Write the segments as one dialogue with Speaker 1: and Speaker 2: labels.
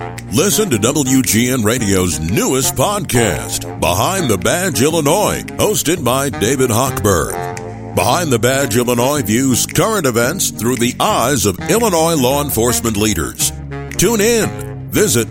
Speaker 1: Listen to WGN Radio's newest podcast, Behind the Badge Illinois, hosted by David Hochberg. Behind the Badge Illinois views current events through the eyes of Illinois law enforcement leaders. Tune in. Visit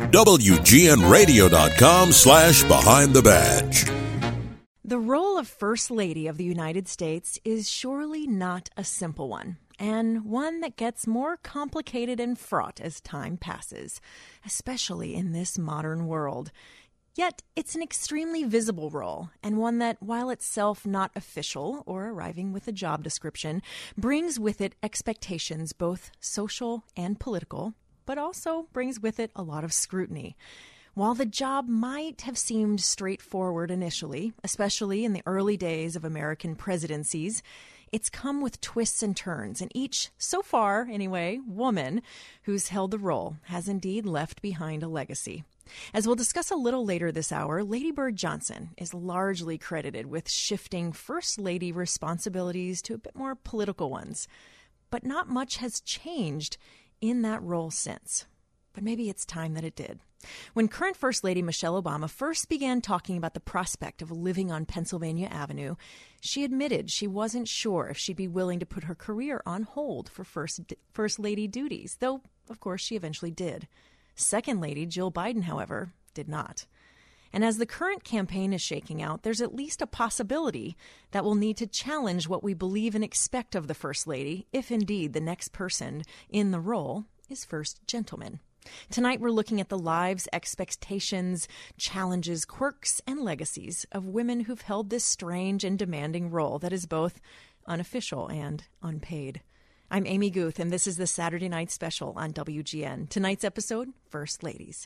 Speaker 1: WGNRadio.com/Behind the Badge.
Speaker 2: The role of First Lady of the United States is surely not a simple one, and one that gets more complicated and fraught as time passes, especially in this modern world. Yet it's an extremely visible role, and one that, while itself not official or arriving with a job description, brings with it expectations both social and political, but also brings with it a lot of scrutiny. While the job might have seemed straightforward initially, especially in the early days of American presidencies, it's come with twists and turns, and each, so far anyway, woman who's held the role has indeed left behind a legacy. As we'll discuss a little later this hour, Lady Bird Johnson is largely credited with shifting First Lady responsibilities to a bit more political ones. But not much has changed in that role since. But maybe it's time that it did. When current First Lady Michelle Obama first began talking about the prospect of living on Pennsylvania Avenue, she admitted she wasn't sure if she'd be willing to put her career on hold for First Lady duties, though, of course, she eventually did. Second Lady Jill Biden, however, did not. And as the current campaign is shaking out, there's at least a possibility that we'll need to challenge what we believe and expect of the First Lady, if indeed the next person in the role is First Gentleman. Tonight, we're looking at the lives, expectations, challenges, quirks, and legacies of women who've held this strange and demanding role that is both unofficial and unpaid. I'm Amy Guth, and this is the Saturday Night Special on WGN. Tonight's episode, First Ladies.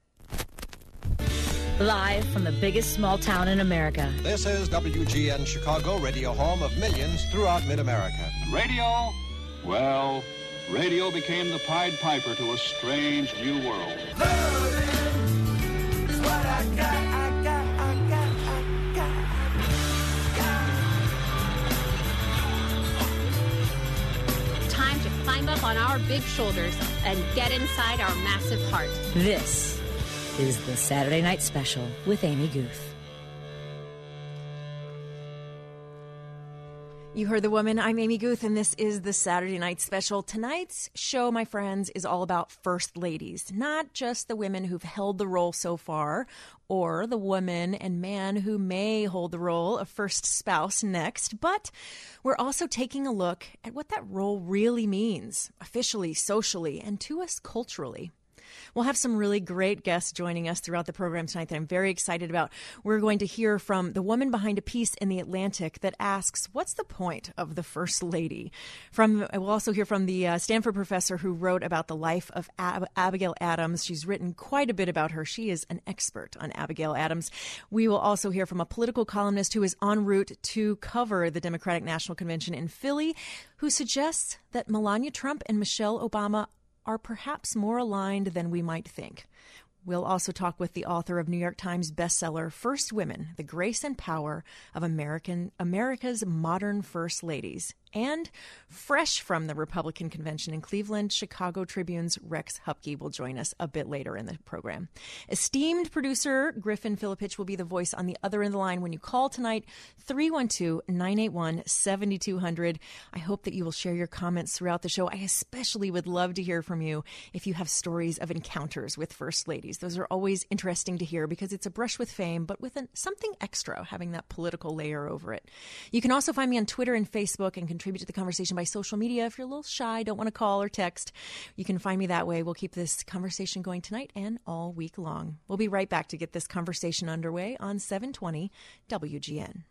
Speaker 3: Live from the biggest small town in America.
Speaker 4: This is WGN Chicago, radio home of millions throughout mid-America.
Speaker 5: Radio? Well, radio became the Pied Piper to a strange new world.
Speaker 6: Love is what I got.
Speaker 7: Time to climb up on our big shoulders and get inside our massive heart.
Speaker 3: This is the Saturday Night Special with Amy Guth.
Speaker 2: You heard the woman. I'm Amy Guth, and this is the Saturday Night Special. Tonight's show, my friends, is all about First Ladies, not just the women who've held the role so far, or the woman and man who may hold the role of first spouse next, but we're also taking a look at what that role really means, officially, socially, and to us culturally. We'll have some really great guests joining us throughout the program tonight that I'm very excited about. We're going to hear from the woman behind a piece in The Atlantic that asks, what's the point of the First Lady? We'll also hear from the Stanford professor who wrote about the life of Abigail Adams. She's written quite a bit about her. She is an expert on Abigail Adams. We will also hear from a political columnist who is en route to cover the Democratic National Convention in Philly, who suggests that Melania Trump and Michelle Obama are perhaps more aligned than we might think. We'll also talk with the author of New York Times bestseller, First Women, The Grace and Power of America's Modern First Ladies. And fresh from the Republican convention in Cleveland, Chicago Tribune's Rex Hupke will join us a bit later in the program. Esteemed producer Griffin Filipich will be the voice on the other end of the line when you call tonight, 312-981-7200. I hope that you will share your comments throughout the show. I especially would love to hear from you if you have stories of encounters with First Ladies. Those are always interesting to hear because it's a brush with fame, but with something extra, having that political layer over it. You can also find me on Twitter and Facebook and contribute to the conversation by social media. If you're a little shy, don't want to call or text, you can find me that way. We'll keep this conversation going tonight and all week long. We'll be right back to get this conversation underway on 720 WGN.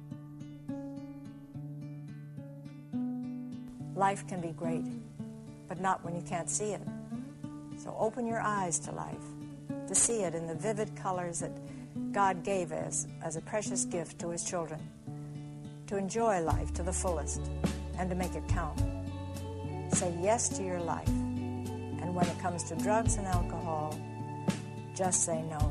Speaker 8: Life can be great, but not when you can't see it. So open your eyes to life, to see it in the vivid colors that God gave us as a precious gift to his children, to enjoy life to the fullest and to make it count. Say yes to your life. And when it comes to drugs and alcohol, just say no.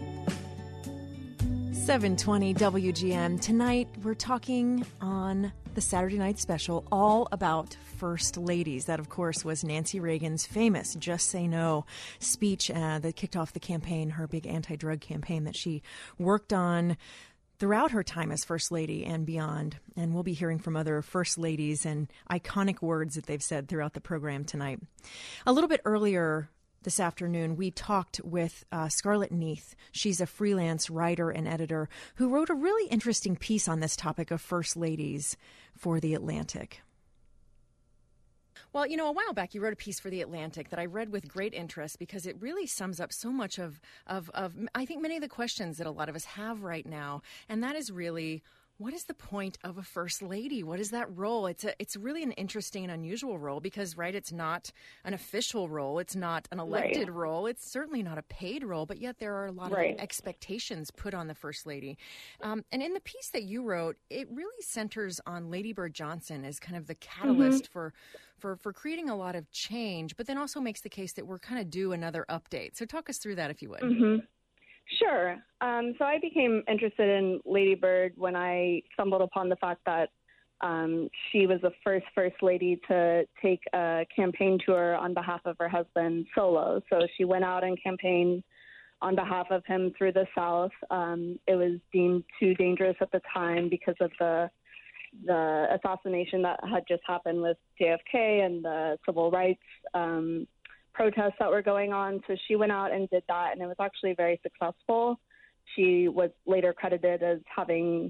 Speaker 2: 720 WGN. Tonight, we're talking on the Saturday Night Special, all about First Ladies. That, of course, was Nancy Reagan's famous Just Say No speech that kicked off the campaign, her big anti-drug campaign that she worked on throughout her time as First Lady and beyond. And we'll be hearing from other First Ladies and iconic words that they've said throughout the program tonight. A little bit earlier this afternoon, we talked with Scarlett Neath. She's a freelance writer and editor who wrote a really interesting piece on this topic of First Ladies for The Atlantic. Well, a while back you wrote a piece for The Atlantic that I read with great interest because it really sums up so much of I think, many of the questions that a lot of us have right now. And that is really, what is the point of a first lady? What is that role? It's really an interesting and unusual role because, right, it's not an official role. It's not an elected role. It's certainly not a paid role, but yet there are a lot of expectations put on the first lady. And in the piece that you wrote, it really centers on Lady Bird Johnson as kind of the catalyst for creating a lot of change, but then also makes the case that we're kind of due another update. So talk us through that, if you would.
Speaker 9: Sure. So I became interested in Lady Bird when I stumbled upon the fact that she was the first lady to take a campaign tour on behalf of her husband solo. So she went out and campaigned on behalf of him through the South. It was deemed too dangerous at the time because of the assassination that had just happened with JFK and the civil rights protests that were going on. So she went out and did that, and it was actually very successful. She was later credited as having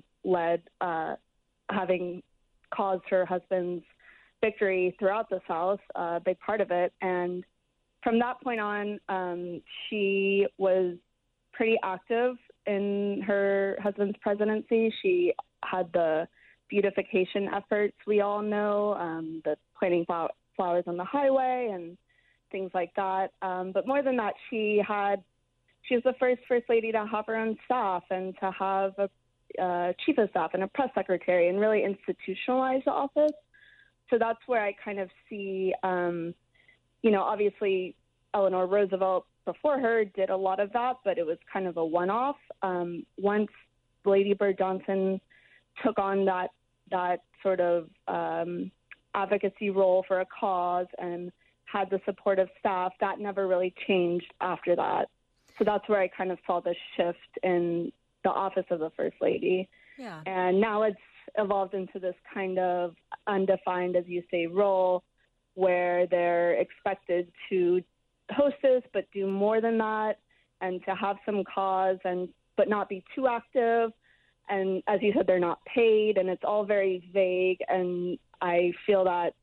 Speaker 9: caused her husband's victory throughout the South, a big part of it. And from that point on, she was pretty active in her husband's presidency. She had the beautification efforts we all know, the planting flowers on the highway and things like that. But more than that, she was the first lady to have her own staff and to have a chief of staff and a press secretary and really institutionalize the office. So that's where I kind of see, obviously Eleanor Roosevelt before her did a lot of that, but it was kind of a one-off. Once Lady Bird Johnson took on that sort of advocacy role for a cause and had the support of staff, that never really changed after that. So that's where I kind of saw the shift in the office of the First Lady. Yeah. And now it's evolved into this kind of undefined, as you say, role where they're expected to hostess but do more than that and to have some cause but not be too active. And as you said, they're not paid, and it's all very vague. And I feel that,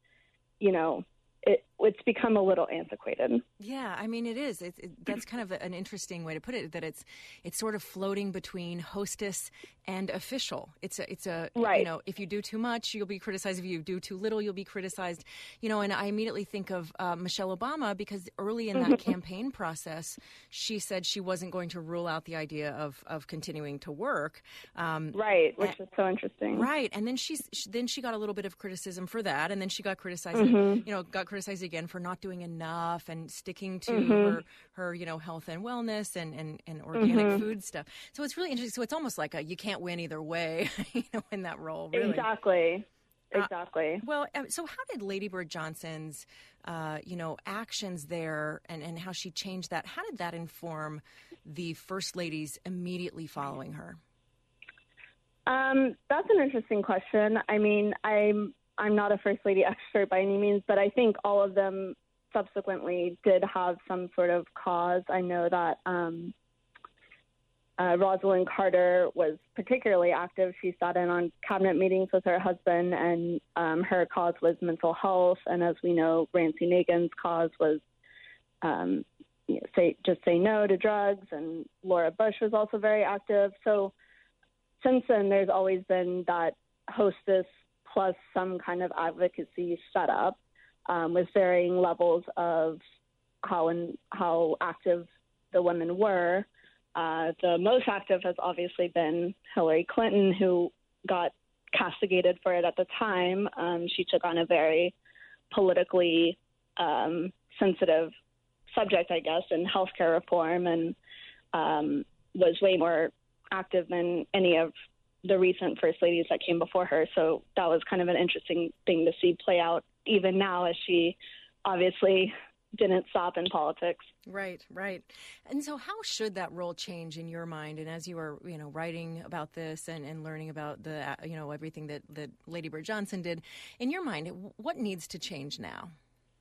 Speaker 9: it's become a little antiquated. Yeah, I mean, it is. That's kind of an interesting way to put it, that it's sort of floating between hostess and official. It's a right. If you do too much, you'll be criticized. If you do too little, you'll be criticized. And I immediately think of Michelle Obama, because early in that campaign process, she said she wasn't going to rule out the idea of continuing to work. Right, which is so interesting. Right, and then she got a little bit of criticism for that, and then she got criticized, got criticized again for not doing enough and sticking to her health and wellness and organic food stuff. So it's really interesting. So it's almost like you can't win either way, in that role. Really. Exactly. So how did Lady Bird Johnson's, actions there and how she changed that? How did that inform the first ladies immediately following her? That's an interesting question. I mean, I'm not a First Lady expert by any means, but I think all of them subsequently did have some sort of cause. I know that Rosalind Carter was particularly active. She sat in on cabinet meetings with her husband, and her cause was mental health. And as we know, Rancy Nagan's cause was say no to drugs, and Laura Bush was also very active. So since then, there's always been that hostess plus some kind of advocacy set up with varying levels of how active the women were. The most active has obviously been Hillary Clinton, who got castigated for it at the time. She took on a very politically sensitive subject, I guess, in healthcare reform, and was way more active than any of
Speaker 10: the recent first ladies that came before her. So that was kind of an interesting thing to see play out even now, as she obviously didn't stop in politics.
Speaker 9: Right. And so how should that role change in your mind? And as you are, writing about this and learning about the, everything that Lady Bird Johnson did, in your mind, what needs to change now?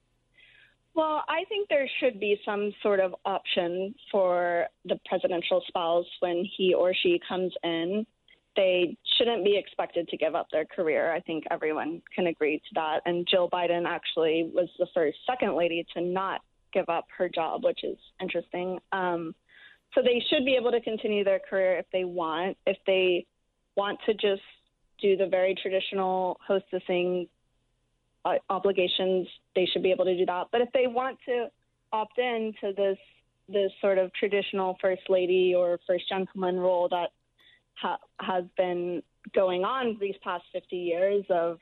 Speaker 10: Well, I think there should be some sort of option for the presidential spouse when he or she comes in. They shouldn't be expected to give up their career. I think everyone can agree to that. And Jill Biden actually was the first second lady to not give up her job, which is interesting. So they should be able to continue their career if they want. If they want to just do the very traditional hostessing obligations, they should be able to do that. But if they want to opt in to this sort of traditional first lady or first gentleman role that has been going on these past 50 years of,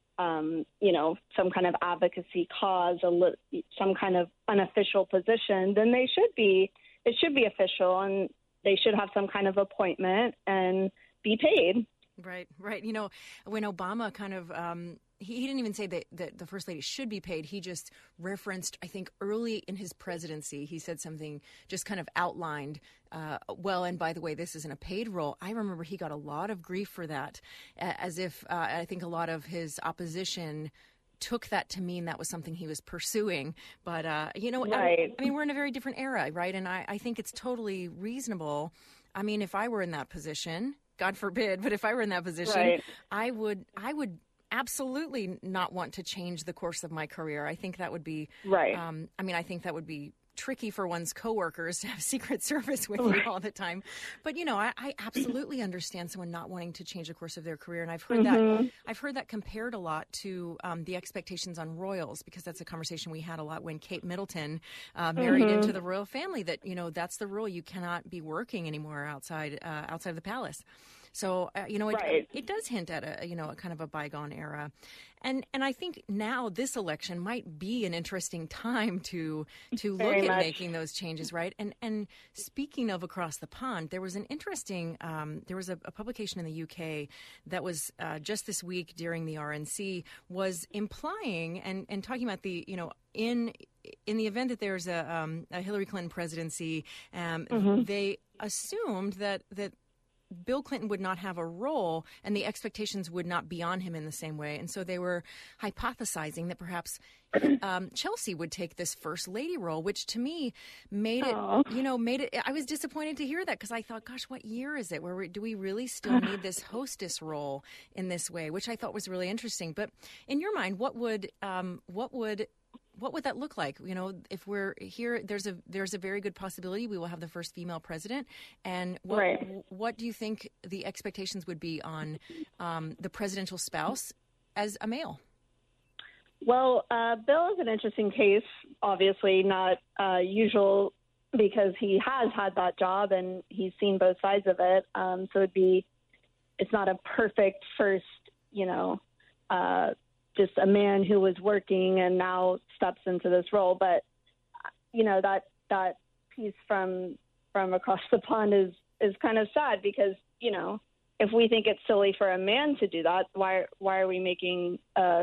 Speaker 10: some kind of advocacy cause, some kind of unofficial position, then it should be official, and they should have some kind of appointment and be paid.
Speaker 9: Right. When Obama kind of he didn't even say that the first lady should be paid. He just referenced, I think, early in his presidency, he said something, just kind of outlined, and by the way, this isn't a paid role. I remember he got a lot of grief for that, as if I think a lot of his opposition took that to mean that was something he was pursuing. But, right. I mean, we're in a very different era, right? And I think it's totally reasonable. I mean, if I were in that position, God forbid, but if I were in that position, right, I would absolutely not want to change the course of my career. I think that would be right. I think that would be tricky for one's coworkers to have Secret Service with you all the time. But I absolutely understand someone not wanting to change the course of their career, and I've heard that compared a lot to the expectations on royals, because that's a conversation we had a lot when Kate Middleton married into the royal family. That that's the rule; you cannot be working anymore outside of the palace. So, it does hint at a kind of a bygone era. And I think now this election might be an interesting time to look at making those changes, right? And speaking of across the pond, there was an interesting, there was a publication in the UK that was just this week during the RNC was implying and talking about the, in the event that there's a Hillary Clinton presidency, they assumed that Bill Clinton would not have a role and the expectations would not be on him in the same way. And so they were hypothesizing that perhaps Chelsea would take this first lady role, which to me made it, I was disappointed to hear that, because I thought, gosh, what year is it? Do we really still need this hostess role in this way? Which I thought was really interesting. But in your mind, what would that look like? If we're here, there's a very good possibility we will have the first female president. And what do you think the expectations would be on the presidential spouse as a male?
Speaker 10: Well, Bill is an interesting case, obviously not usual, because he has had that job and he's seen both sides of it. So it's not a perfect first, just a man who was working and now steps into this role. But, that piece from across the pond is kind of sad, because, if we think it's silly for a man to do that, why are we making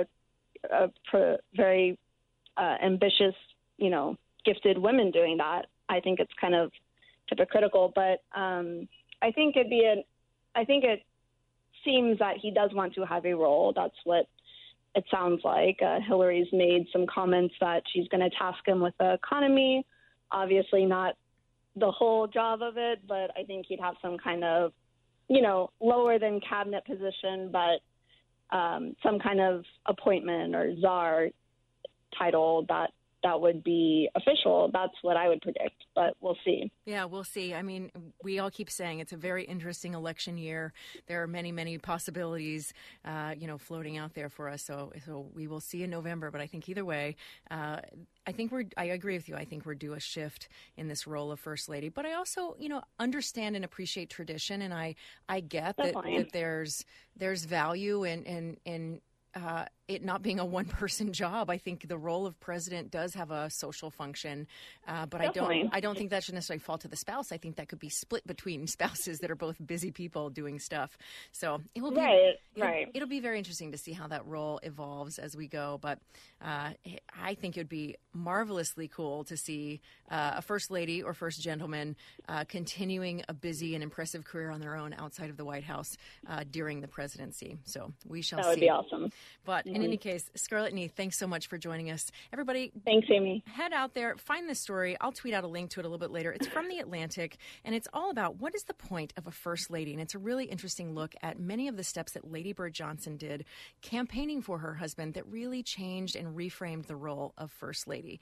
Speaker 10: very ambitious, gifted women doing that? I think it's kind of hypocritical, but I think it seems that he does want to have a role. That's what it sounds like. Hillary's made some comments that she's going to task him with the economy. Obviously not the whole job of it, but I think he'd have some kind of, lower than cabinet position, but some kind of appointment or czar title that would be official. That's what I would predict, but we'll see.
Speaker 9: Yeah, we'll see. I mean, we all keep saying it's a very interesting election year. There are many, many possibilities, floating out there for us. So we will see in November. But I think either way, I agree with you. I think we're due a shift in this role of First Lady. But I also, understand and appreciate tradition, and I get that there's value in it not being a one-person job. I think the role of president does have a social function, but
Speaker 10: Definitely.
Speaker 9: I don't think that should necessarily fall to the spouse. I think that could be split between spouses that are both busy people doing stuff. So it will be It'll be very interesting to see how that role evolves as we go. But I think it would be marvelously cool to see a first lady or first gentleman continuing a busy and impressive career on their own outside of the White House during the presidency. So we shall see.
Speaker 10: That would be awesome.
Speaker 9: But in any case, Scarlett Nee, thanks so much for joining us. Everybody,
Speaker 10: thanks, Amy.
Speaker 9: Head out there, find this story. I'll tweet out a link to it a little bit later. It's from The Atlantic, and it's all about what is the point of a first lady. And it's a really interesting look at many of the steps that Lady Bird Johnson did campaigning for her husband that really changed and reframed the role of first lady.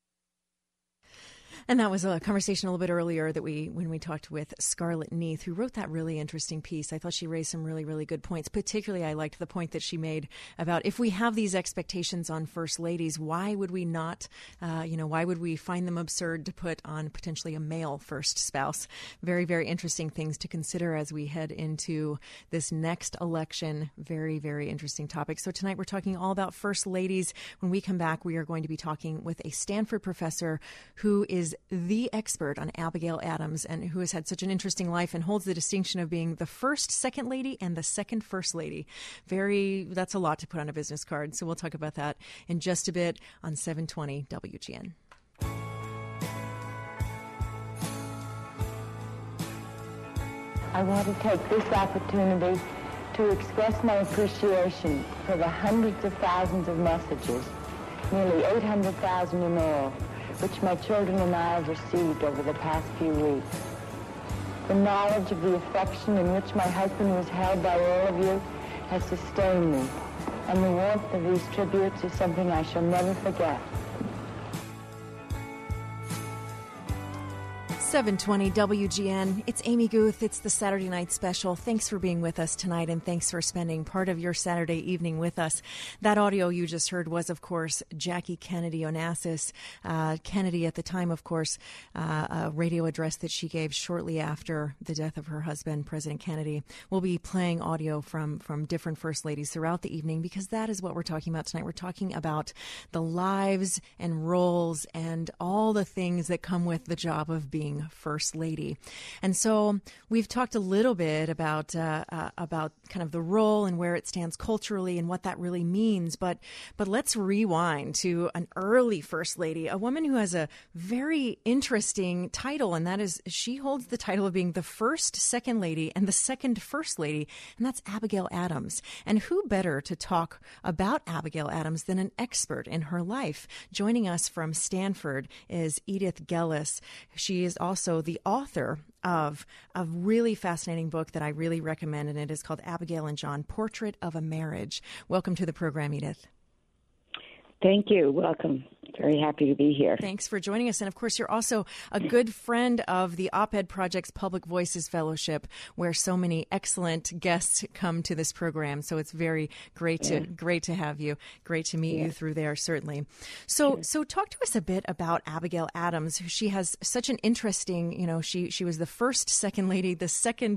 Speaker 9: And that was a conversation a little bit earlier when we talked with Scarlett Neath, who wrote that really interesting piece. I thought she raised some really, really good points. Particularly, I liked the point that she made about if we have these expectations on first ladies, why would we not, why would we find them absurd to put on potentially a male first spouse? Very, very interesting things to consider as we head into this next election. Very, very interesting topic. So tonight we're talking all about first ladies. When we come back, we are going to be talking with a Stanford professor who is the expert on Abigail Adams and who has had such an interesting life and holds the distinction of being the first second lady and the second first lady. That's a lot to put on a business card. So we'll talk about that in just a bit on 720 WGN.
Speaker 11: I want to take this opportunity to express my appreciation for the hundreds of thousands of messages, nearly 800,000 in all, which my children and I have received over the past few weeks. The knowledge of the affection in which my husband was held by all of you has sustained me, and the warmth of these tributes is something I shall never forget.
Speaker 2: 720 WGN. It's Amy Guth. It's the Saturday Night Special. Thanks for being with us tonight, and thanks for spending part of your Saturday evening with us. That audio you just heard was, of course, Jackie Kennedy Onassis. Kennedy, at the time, of course, a radio address that she gave shortly after the death of her husband, President Kennedy. We'll be playing audio from different first ladies throughout the evening because that is what we're talking about tonight. We're talking about the lives and roles and all the things that come with the job of being first lady. And so we've talked a little bit about kind of the role and where it stands culturally and what that really means. But let's rewind to an early first lady, a woman who has a very interesting title, and that is she holds the title of being the first second lady and the second first lady, and that's Abigail Adams. And who better to talk about Abigail Adams than an expert in her life? Joining us from Stanford is Edith Gellis. She is also the author of a really fascinating book that I really recommend, and it is called Abigail and John, Portrait of a Marriage. Welcome to the program, Edith.
Speaker 12: Thank you. Welcome. Very happy to be here.
Speaker 2: Thanks for joining us. And, of course, you're also a good friend of the Op-Ed Project's Public Voices Fellowship, where so many excellent guests come to this program. So it's very great to have you. Great to meet you through there, certainly. So talk to us a bit about Abigail Adams. She has such an interesting, she was the first second lady, the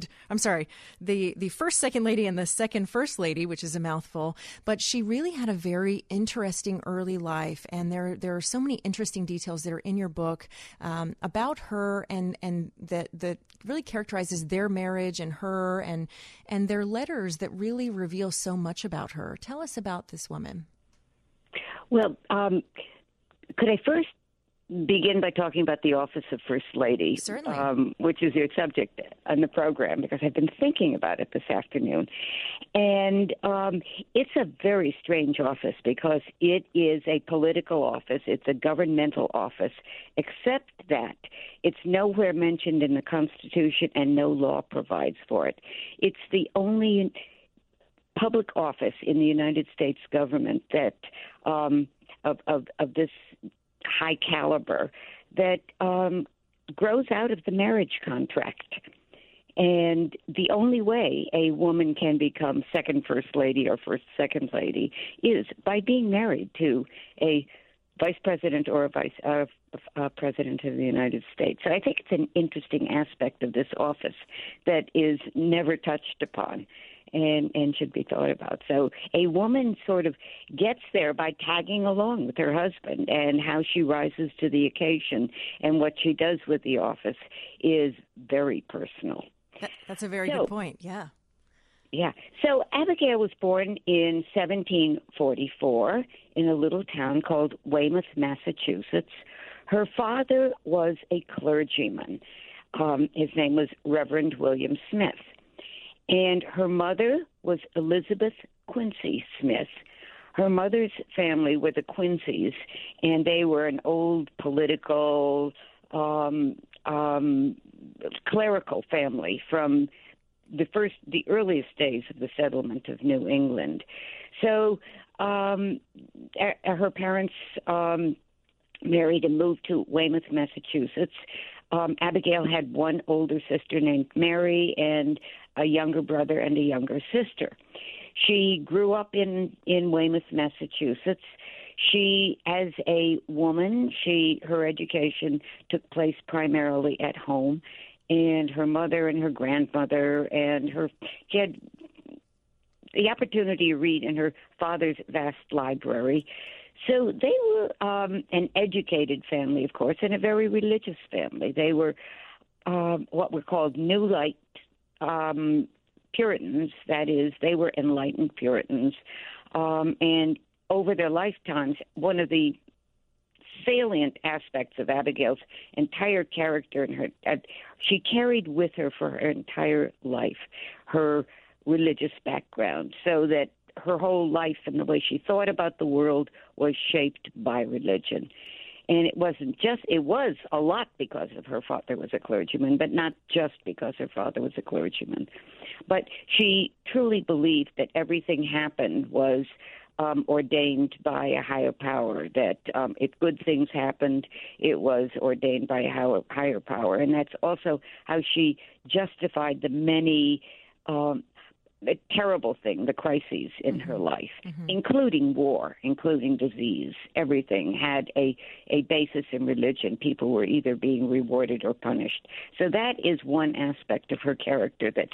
Speaker 2: first second lady and the second first lady, which is a mouthful. But she really had a very interesting early life, and there are so many interesting details that are in your book about her, and that really characterizes their marriage and her, and their letters that really reveal so much about her. Tell us about this woman.
Speaker 12: Well, could I first begin by talking about the office of First Lady,
Speaker 2: certainly,
Speaker 12: which is your subject on the program, because I've been thinking about it this afternoon. And it's a very strange office because it is a political office. It's a governmental office, except that it's nowhere mentioned in the Constitution and no law provides for it. It's the only public office in the United States government that of this high caliber that grows out of the marriage contract. And the only way a woman can become second first lady or first second lady is by being married to a vice president or a vice president of the United States. So I think it's an interesting aspect of this office that is never touched upon. and should be thought about. So a woman sort of gets there by tagging along with her husband, and how she rises to the occasion and what she does with the office is very personal.
Speaker 9: That's a very good point, yeah.
Speaker 12: Yeah. So Abigail was born in 1744 in a little town called Weymouth, Massachusetts. Her father was a clergyman. His name was Reverend William Smith. And her mother was Elizabeth Quincy Smith. Her mother's family were the Quincy's, and they were an old political, clerical family from the earliest days of the settlement of New England. So her parents married and moved to Weymouth, Massachusetts. Abigail had one older sister named Mary and a younger brother and a younger sister. She grew up in Weymouth, Massachusetts. She, as a woman, her education took place primarily at home, and her mother and her grandmother she had the opportunity to read in her father's vast library. So they were an educated family, of course, and a very religious family. They were what were called New Light Puritans. That is, they were enlightened Puritans. And over their lifetimes, one of the salient aspects of Abigail's entire character she carried with her for her entire life her religious background, so that her whole life and the way she thought about the world was shaped by religion. And it was a lot because of her father was a clergyman, but not just because her father was a clergyman. But she truly believed that everything happened was ordained by a higher power, that if good things happened, it was ordained by a higher power. And that's also how she justified the many terrible things, the crises in her life, including war, including disease. Everything had a basis in religion. People were either being rewarded or punished. So that is one aspect of her character that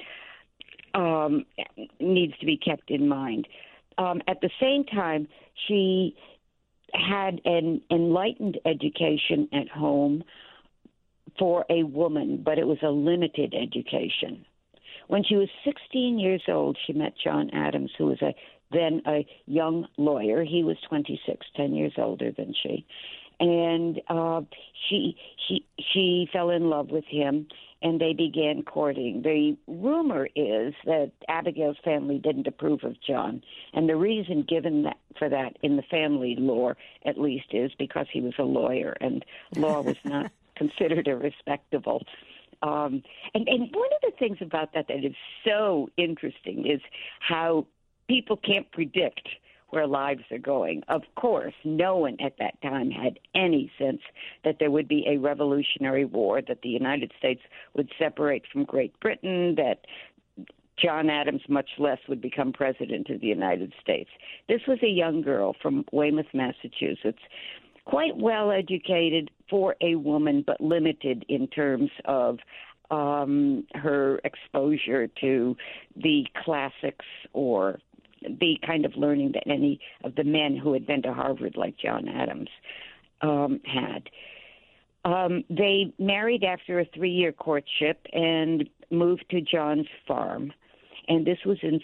Speaker 12: needs to be kept in mind. At the same time, she had an enlightened education at home for a woman, but it was a limited education. When she was 16 years old, she met John Adams, who was then a young lawyer. He was 26, 10 years older than she. And she fell in love with him, and they began courting. The rumor is that Abigail's family didn't approve of John, and the reason given for that in the family lore, at least, is because he was a lawyer, and law was not considered a respectable. And one of the things about that is so interesting is how people can't predict where lives are going. Of course, no one at that time had any sense that there would be a revolutionary war, that the United States would separate from Great Britain, that John Adams, much less, would become president of the United States. This was a young girl from Weymouth, Massachusetts, quite well educated for a woman, but limited in terms of her exposure to the classics or the kind of learning that any of the men who had been to Harvard, like John Adams, had. They married after a 3-year courtship and moved to John's farm, and this was in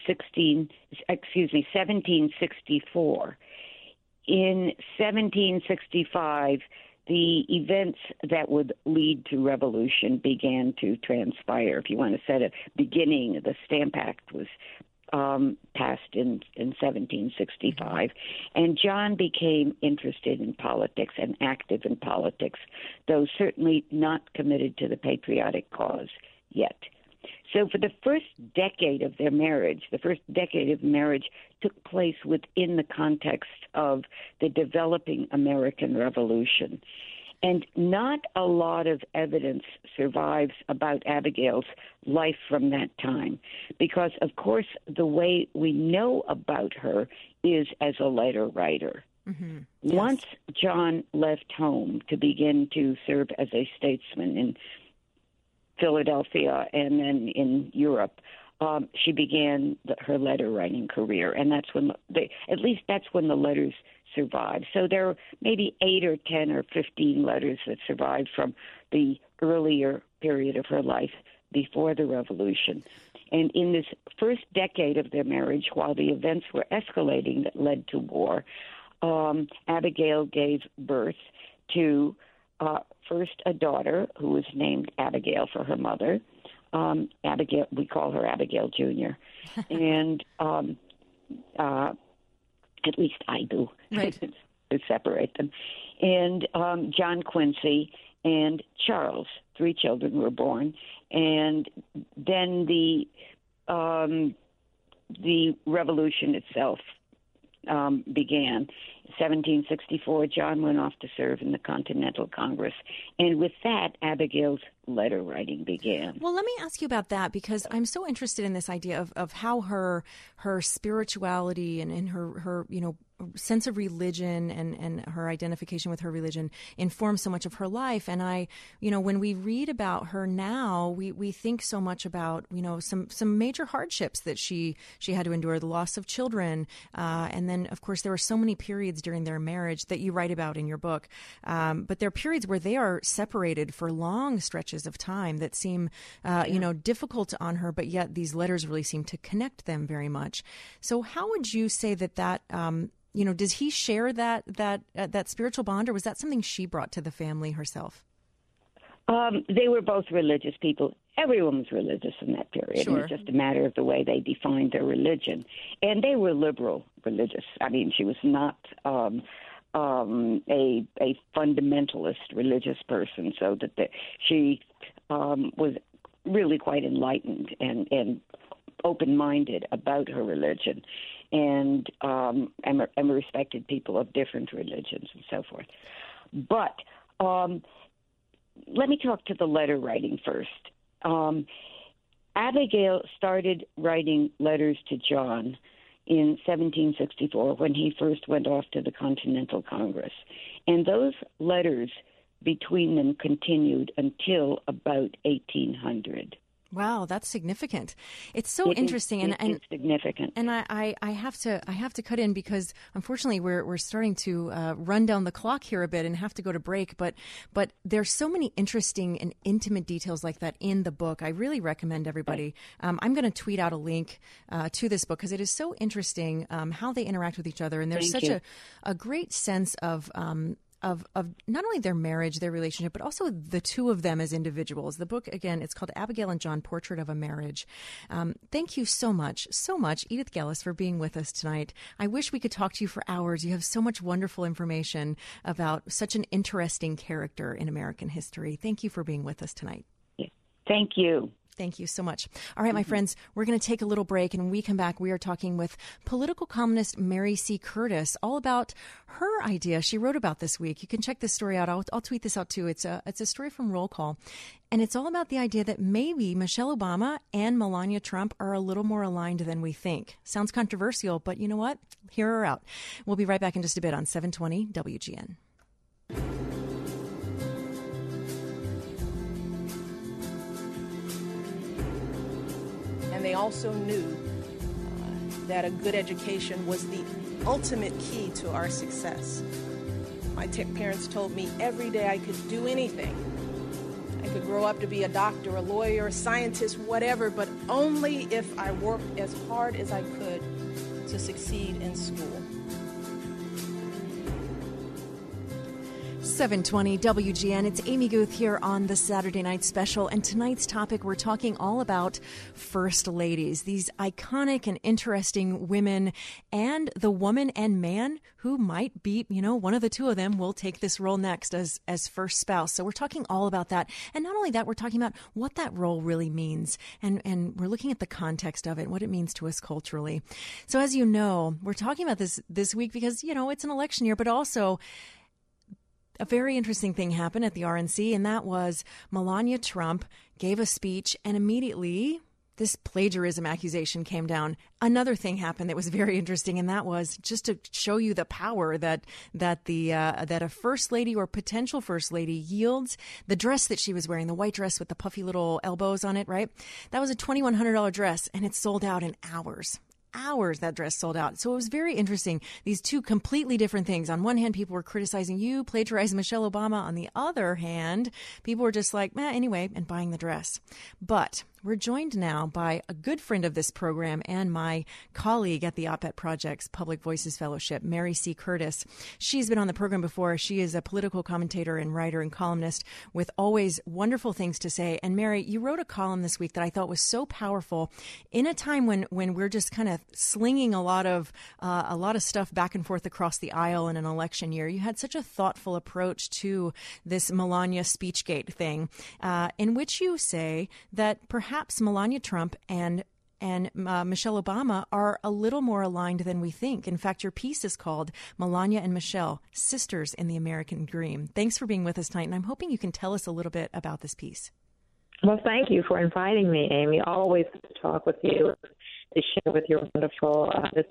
Speaker 12: 1764. In 1765, the events that would lead to revolution began to transpire. If you want to set a beginning, the Stamp Act was passed in 1765, and John became interested in politics and active in politics, though certainly not committed to the patriotic cause yet. So for the first decade of their marriage, took place within the context of the developing American Revolution. And not a lot of evidence survives about Abigail's life from that time, because, of course, the way we know about her is as a letter writer. Mm-hmm. Yes. Once John left home to begin to serve as a statesman in Philadelphia and then in Europe, she began her letter writing career, and that's when that's when the letters survived. So there are maybe 8 or 10 or 15 letters that survived from the earlier period of her life before the Revolution. And in this first decade of their marriage, while the events were escalating that led to war, Abigail gave birth to first a daughter who was named Abigail for her mother. Abigail, we call her Abigail Jr. And at least I do,
Speaker 9: right,
Speaker 12: to separate them. And John Quincy and Charles, 3 children were born. And then the Revolution itself began. 1764, John went off to serve in the Continental Congress. And with that, Abigail's letter writing began.
Speaker 2: Well, let me ask you about that, because I'm so interested in this idea of how her spirituality and her sense of religion and her identification with her religion informs so much of her life. And when we read about her now, we think so much about, some major hardships that she had to endure, the loss of children. And then, of course, there were so many periods during their marriage that you write about in your book. But there are periods where they are separated for long stretches of time that seem, difficult on her, but yet these letters really seem to connect them very much. So how would you say that does he share that spiritual bond, or was that something she brought to the family herself?
Speaker 12: They were both religious people. Everyone was religious in that period.
Speaker 2: Sure.
Speaker 12: It was just a matter of the way they defined their religion. And they were liberal religious. I mean, she was not a fundamentalist religious person, so that she was really quite enlightened and open-minded about her religion, and respected people of different religions and so forth. But let me talk to the letter writing first. Abigail started writing letters to John in 1764 when he first went off to the Continental Congress. And those letters between them continued until about 1800.
Speaker 2: Wow, that's significant. It's so interesting,
Speaker 12: and significant.
Speaker 2: And I have to cut in because unfortunately we're starting to run down the clock here a bit and have to go to break. But there's so many interesting and intimate details like that in the book. I really recommend everybody. I'm going to tweet out a link to this book because it is so interesting how they interact with each other, and there's such a great sense of not only their marriage, their relationship, but also the two of them as individuals. The book, again, it's called Abigail and John, Portrait of a Marriage. Thank you so much, Edith Gellis, for being with us tonight. I wish we could talk to you for hours. You have so much wonderful information about such an interesting character in American history. Thank you for being with us tonight.
Speaker 12: Thank you.
Speaker 2: Thank you so much. All right, my friends, we're going to take a little break, and when we come back, we are talking with political columnist Mary C. Curtis all about her idea she wrote about this week. You can check this story out. I'll tweet this out too. It's a story from Roll Call, and it's all about the idea that maybe Michelle Obama and Melania Trump are a little more aligned than we think. Sounds controversial, but you know what? Hear her out. We'll be right back in just a bit on 720 WGN.
Speaker 13: And they also knew that a good education was the ultimate key to our success. My parents told me every day I could do anything. I could grow up to be a doctor, a lawyer, a scientist, whatever, but only if I worked as hard as I could to succeed in school.
Speaker 2: 720 WGN. It's Amy Guth here on the Saturday Night Special. And tonight's topic, we're talking all about first ladies, these iconic and interesting women, and the woman and man who might be, one of the two of them will take this role next as first spouse. So we're talking all about that. And not only that, we're talking about what that role really means. And we're looking at the context of it, what it means to us culturally. So as you know, we're talking about this week because, it's an election year, but also a very interesting thing happened at the RNC, and that was Melania Trump gave a speech and immediately this plagiarism accusation came down, another thing happened that was very interesting, and that was just to show you the power that a first lady or potential first lady yields. The dress that she was wearing, the white dress with the puffy little elbows on it, right? That was a $2,100 dress, and it sold out in hours. That dress sold out. So it was very interesting. These two completely different things. On one hand, people were criticizing you, plagiarizing Michelle Obama. On the other hand, people were just like, anyway, and buying the dress. But we're joined now by a good friend of this program and my colleague at the Op-Ed Project's Public Voices Fellowship, Mary C. Curtis. She's been on the program before. She is a political commentator and writer and columnist with always wonderful things to say. And Mary, you wrote a column this week that I thought was so powerful in a time when we're just kind of slinging a lot of stuff back and forth across the aisle in an election year. You had such a thoughtful approach to this Melania Speechgate thing, in which you say that perhaps Melania Trump and Michelle Obama are a little more aligned than we think. In fact, your piece is called Melania and Michelle, Sisters in the American Dream. Thanks for being with us tonight, and I'm hoping you can tell us a little bit about this piece.
Speaker 14: Well, thank you for inviting me, Amy. Always good to talk with you, to share with your wonderful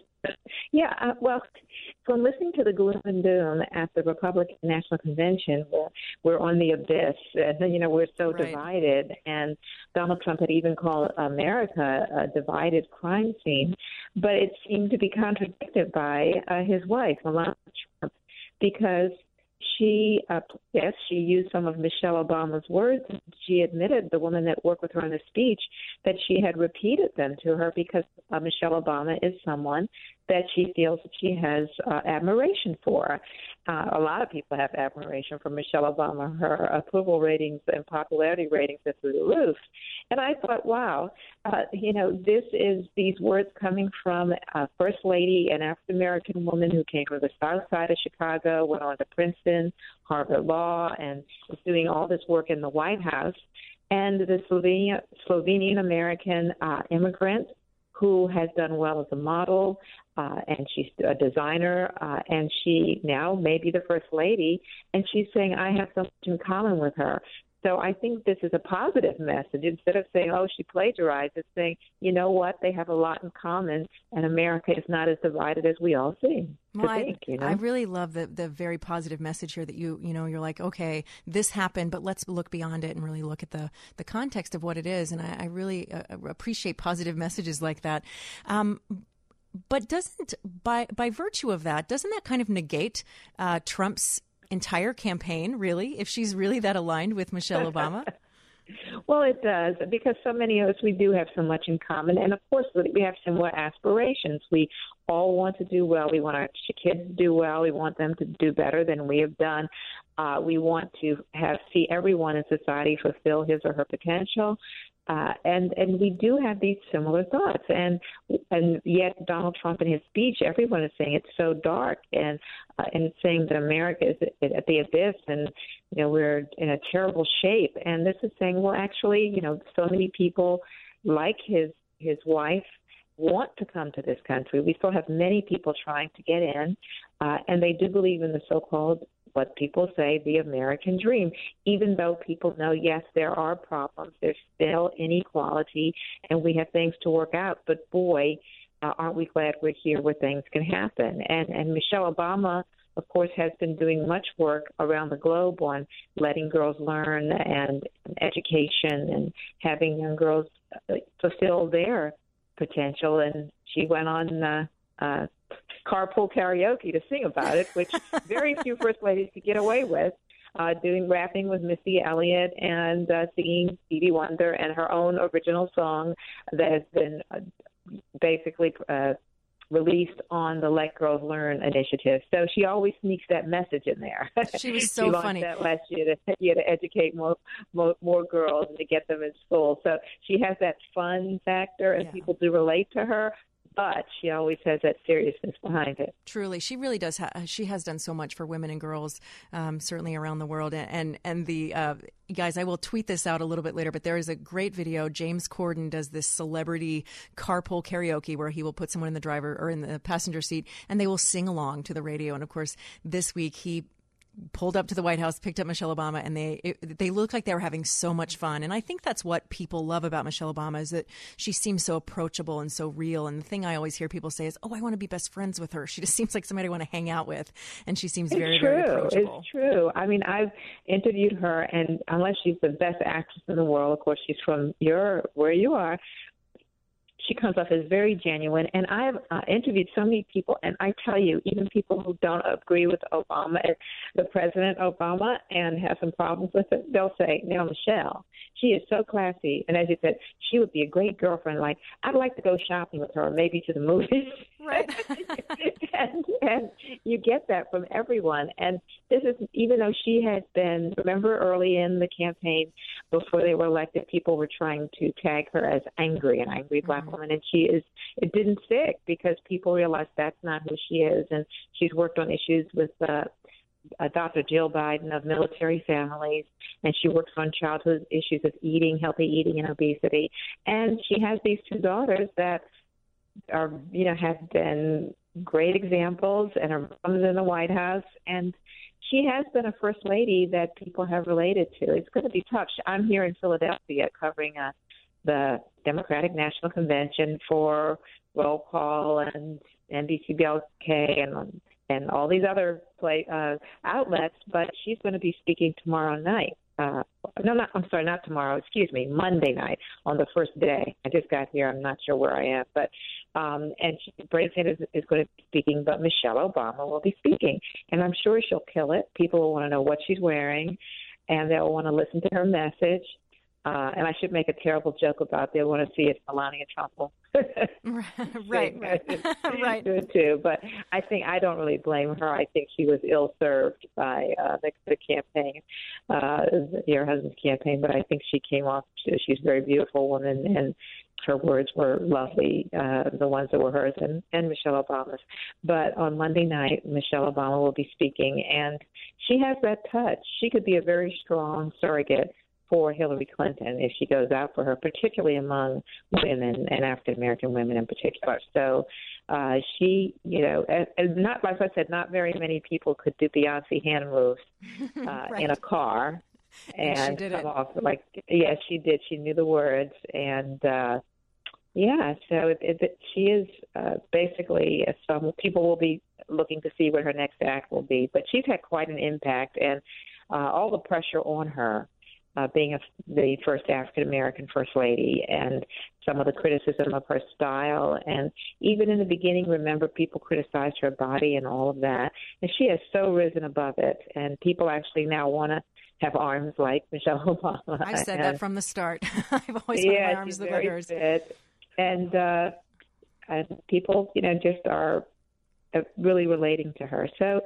Speaker 14: well, from listening to the gloom and doom at the Republican National Convention, where we're on the abyss, and, we're so divided, and Donald Trump had even called America a divided crime scene, but it seemed to be contradicted by his wife, Melania Trump, because she used some of Michelle Obama's words. She admitted, the woman that worked with her on the speech, that she had repeated them to her because Michelle Obama is someone that she feels that she has admiration for. A lot of people have admiration for Michelle Obama. Her approval ratings and popularity ratings are through the roof. And I thought, wow, this is these words coming from a First Lady, an African-American woman who came from the South Side of Chicago, went on to Princeton, Harvard Law, and is doing all this work in the White House. And the Slovenian-American immigrant who has done well as a model, and she's a designer, and she now may be the First Lady, and she's saying, I have so much in common with her. So I think this is a positive message. Instead of saying, oh, she plagiarized, it's saying, you know what, they have a lot in common, and America is not as divided as we all seem.
Speaker 2: Well, I really love the very positive message here that you're like, okay, this happened, but let's look beyond it and really look at the context of what it is. And I really appreciate positive messages like that. But by virtue of that, doesn't that kind of negate Trump's entire campaign, really, if she's really that aligned with Michelle Obama?
Speaker 14: Well, it does, because so many of us, we do have so much in common. And, of course, we have similar aspirations. We all want to do well. We want our kids to do well. We want them to do better than we have done. We want to see everyone in society fulfill his or her potential. And we do have these similar thoughts. And yet Donald Trump in his speech, everyone is saying it's so dark and saying that America is at the abyss and, we're in a terrible shape. And this is saying, well, actually, so many people like his wife want to come to this country. We still have many people trying to get in, and they do believe in the so-called, what people say, the American dream, even though people know, yes, there are problems. There's still inequality, and we have things to work out. But, boy, aren't we glad we're here where things can happen. And Michelle Obama, of course, has been doing much work around the globe on letting girls learn and education and having young girls fulfill their potential. And she went on carpool karaoke to sing about it, which very few first ladies could get away with, rapping with Missy Elliott and singing Stevie Wonder and her own original song that has been basically released on the Let Girls Learn initiative. So she always sneaks that message in there.
Speaker 2: She was so funny.
Speaker 14: That last year to educate more girls and to get them in school. So she has that fun factor, and people do relate to her. But she always has that seriousness behind it.
Speaker 2: Truly, she really does. She has done so much for women and girls, certainly around the world. And the guys, I will tweet this out a little bit later, but there is a great video. James Corden does this celebrity carpool karaoke where he will put someone in the driver or in the passenger seat, and they will sing along to the radio. And of course, this week he pulled up to the White House, picked up Michelle Obama, and they looked like they were having so much fun. And I think that's what people love about Michelle Obama, is that she seems so approachable and so real. And the thing I always hear people say is, oh, I want to be best friends with her. She just seems like somebody I want to hang out with. And she seems very approachable.
Speaker 14: It's true. I mean, I've interviewed her, and unless she's the best actress in the world, of course, she's from where you are, she comes off as very genuine. And I've interviewed so many people, and I tell you, even people who don't agree with Obama, the President Obama, and have some problems with it, they'll say, now, Michelle, she is so classy. And as you said, she would be a great girlfriend. Like, I'd like to go shopping with her, maybe to the movies.
Speaker 2: Right.
Speaker 14: and you get that from everyone. And this is, even though she had been, remember early in the campaign, before they were elected, people were trying to tag her as an angry black woman. And it didn't stick because people realized that's not who she is. And she's worked on issues with Dr. Jill Biden of military families, and she works on childhood issues of eating, healthy eating, and obesity. And she has these two daughters that are, have been great examples and are moms in the White House. And she has been a first lady that people have related to. It's going to be tough. I'm here in Philadelphia covering the Democratic National Convention for Roll Call and NBC-BLK and all these other outlets, but she's going to be speaking tomorrow night. Not tomorrow. Excuse me, Monday night on the first day. I just got here. I'm not sure where I am, but and Bernie Sanders is going to be speaking, but Michelle Obama will be speaking, and I'm sure she'll kill it. People will want to know what she's wearing, and they'll want to listen to her message. And I should make a terrible joke about they want to see if Melania Trump will
Speaker 2: right.
Speaker 14: do too. But I don't really blame her. I think she was ill-served by the campaign, your husband's campaign. But I think she came off. She's a very beautiful woman, and her words were lovely, the ones that were hers and Michelle Obama's. But on Monday night, Michelle Obama will be speaking, and she has that touch. She could be a very strong surrogate for Hillary Clinton if she goes out for her, particularly among women and African American women in particular. So she, and not, like I said, not very many people could do Beyonce hand moves in a car. And
Speaker 2: she did it.
Speaker 14: Off, yes, she did. She knew the words, and so she is basically. Some people will be looking to see what her next act will be, but she's had quite an impact, and all the pressure on her. Being the first African-American First Lady, and some of the criticism of her style. And even in the beginning, remember, people criticized her body and all of that. And she has so risen above it. And people actually now want to have arms like Michelle Obama.
Speaker 2: I've said that from the start. I've always wanted my arms like hers.
Speaker 14: And people, just are really relating to her. So,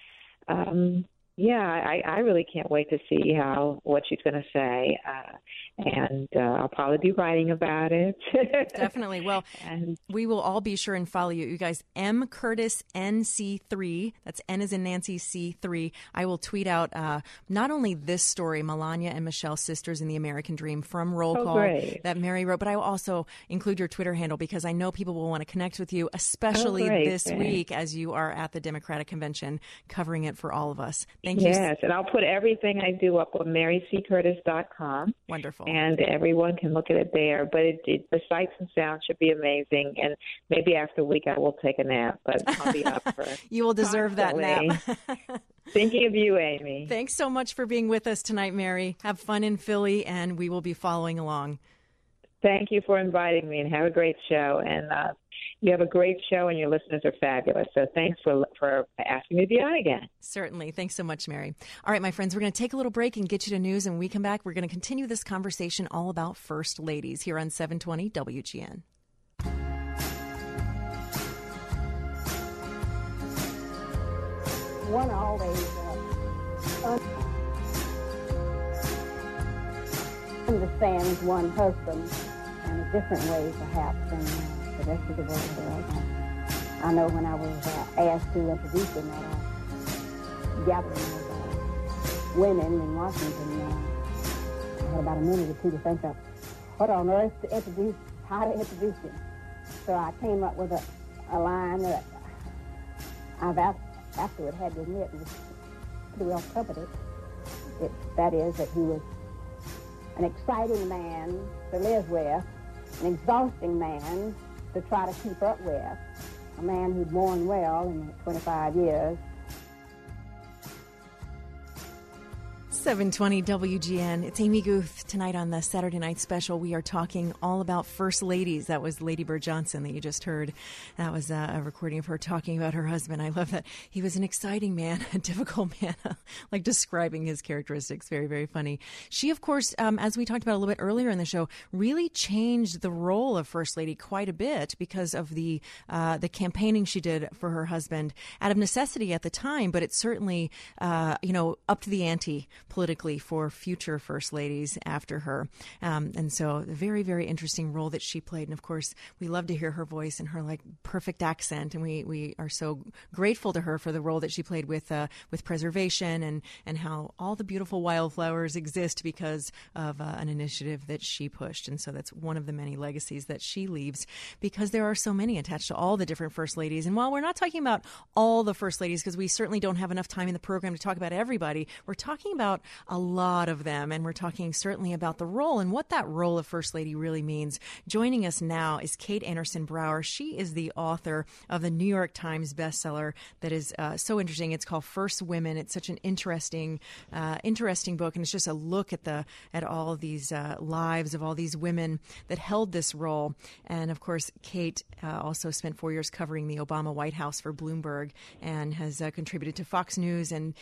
Speaker 14: I really can't wait to see what she's going to say, and I'll probably be writing about it.
Speaker 2: Definitely. Well, we will all be sure and follow you. You guys, M. Curtis NC3. That's N as in Nancy C3. I will tweet out not only this story, Melania and Michelle, sisters in the American Dream, from Roll Call that Mary wrote, but I will also include your Twitter handle because I know people will want to connect with you, especially this week as you are at the Democratic Convention covering it for all of us. Thank you.
Speaker 14: Yes, and I'll put everything I do up on MaryCCurtis.com.
Speaker 2: Wonderful.
Speaker 14: And everyone can look at it there. But the sights and sounds should be amazing. And maybe after a week I will take a nap, but I'll be up for it.
Speaker 2: You will deserve that nap.
Speaker 14: Thinking of you, Amy.
Speaker 2: Thanks so much for being with us tonight, Mary. Have fun in Philly, and we will be following along.
Speaker 14: Thank you for inviting me, and have a great show. And you have a great show, and your listeners are fabulous. So thanks for asking me to be on again.
Speaker 2: Certainly. Thanks so much, Mary. All right, my friends, we're going to take a little break and get you to news. And when we come back, we're going to continue this conversation all about First Ladies here on 720 WGN.
Speaker 15: One always understands one husband in a different way, perhaps, than the rest of the world. I know when I was asked to introduce him at a gathering of women in Washington, I had about a minute or two to think of what on earth to introduce, how to introduce him. So I came up with a line that I've afterward had to admit was pretty well covered it. That is, that he was an exciting man to live with, an exhausting man to try to keep up with, a man who'd worn well in 25 years.
Speaker 2: 720 WGN. It's Amy Guth. Tonight on the Saturday Night Special, we are talking all about first ladies. That was Lady Bird Johnson that you just heard. That was a recording of her talking about her husband. I love that. He was an exciting man, a difficult man, like describing his characteristics. Very, very funny. She, of course, as we talked about a little bit earlier in the show, really changed the role of First Lady quite a bit because of the campaigning she did for her husband out of necessity at the time, but it's certainly, upped the ante politically for future first ladies after her. And so a very, very interesting role that she played. And of course, we love to hear her voice and her like perfect accent. And we are so grateful to her for the role that she played with preservation and how all the beautiful wildflowers exist because of an initiative that she pushed. And so that's one of the many legacies that she leaves because there are so many attached to all the different first ladies. And while we're not talking about all the first ladies, because we certainly don't have enough time in the program to talk about everybody, we're talking about a lot of them, and we're talking certainly about the role and what that role of First Lady really means. Joining us now is Kate Anderson Brower. She is the author of the New York Times bestseller that is so interesting. It's called First Women. It's such an interesting book, and it's just a look at all these lives of all these women that held this role. And of course, Kate also spent 4 years covering the Obama White House for Bloomberg and has contributed to Fox News and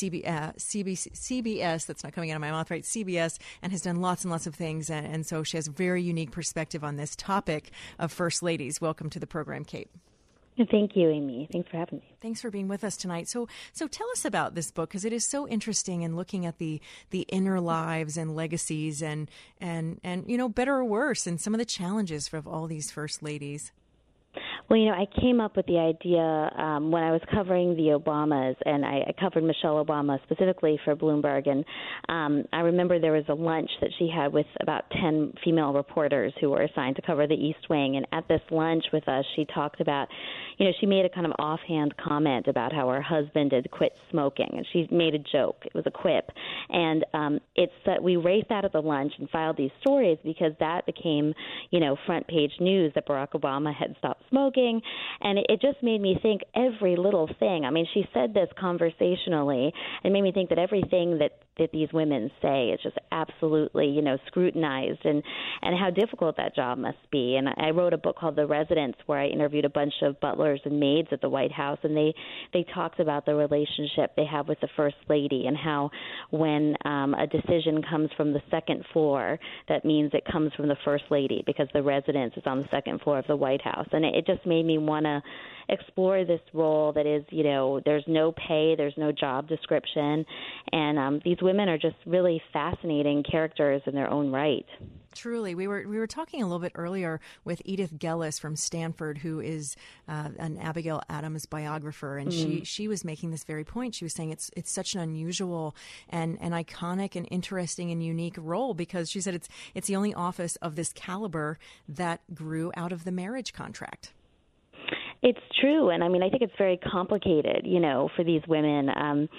Speaker 2: CBS, that's not coming out of my mouth, right? CBS, and has done lots and lots of things. And so she has a very unique perspective on this topic of first ladies. Welcome to the program, Kate.
Speaker 16: Thank you, Amy. Thanks for having me.
Speaker 2: Thanks for being with us tonight. So tell us about this book, because it is so interesting in looking at the inner lives and legacies and better or worse, and some of the challenges of all these first ladies.
Speaker 16: Well, I came up with the idea when I was covering the Obamas, and I covered Michelle Obama specifically for Bloomberg. And I remember there was a lunch that she had with about 10 female reporters who were assigned to cover the East Wing. And at this lunch with us, she talked about, she made a kind of offhand comment about how her husband had quit smoking. And she made a joke. It was a quip. And it's that we raced out of the lunch and filed these stories because that became, front page news that Barack Obama had stopped smoking. And it just made me think every little thing. I mean, she said this conversationally. It made me think that everything that these women say is just absolutely, scrutinized and how difficult that job must be. And I wrote a book called The Residents where I interviewed a bunch of butlers and maids at the White House, and they talked about the relationship they have with the First Lady and how when a decision comes from the second floor, that means it comes from the First Lady because the residence is on the second floor of the White House. And it just made me want to explore this role that is, there's no pay, there's no job description, and these women are just really fascinating characters in their own right.
Speaker 2: Truly. We were talking a little bit earlier with Edith Gellis from Stanford, who is an Abigail Adams biographer, and she was making this very point. She was saying it's such an unusual and iconic and interesting and unique role because she said it's the only office of this caliber that grew out of the marriage contract.
Speaker 16: It's true, and I think it's very complicated, for these women.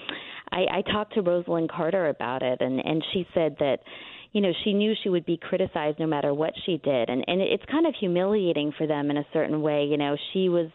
Speaker 16: I talked to Rosalind Carter about it, and she said that, she knew she would be criticized no matter what she did, and it's kind of humiliating for them in a certain way. She was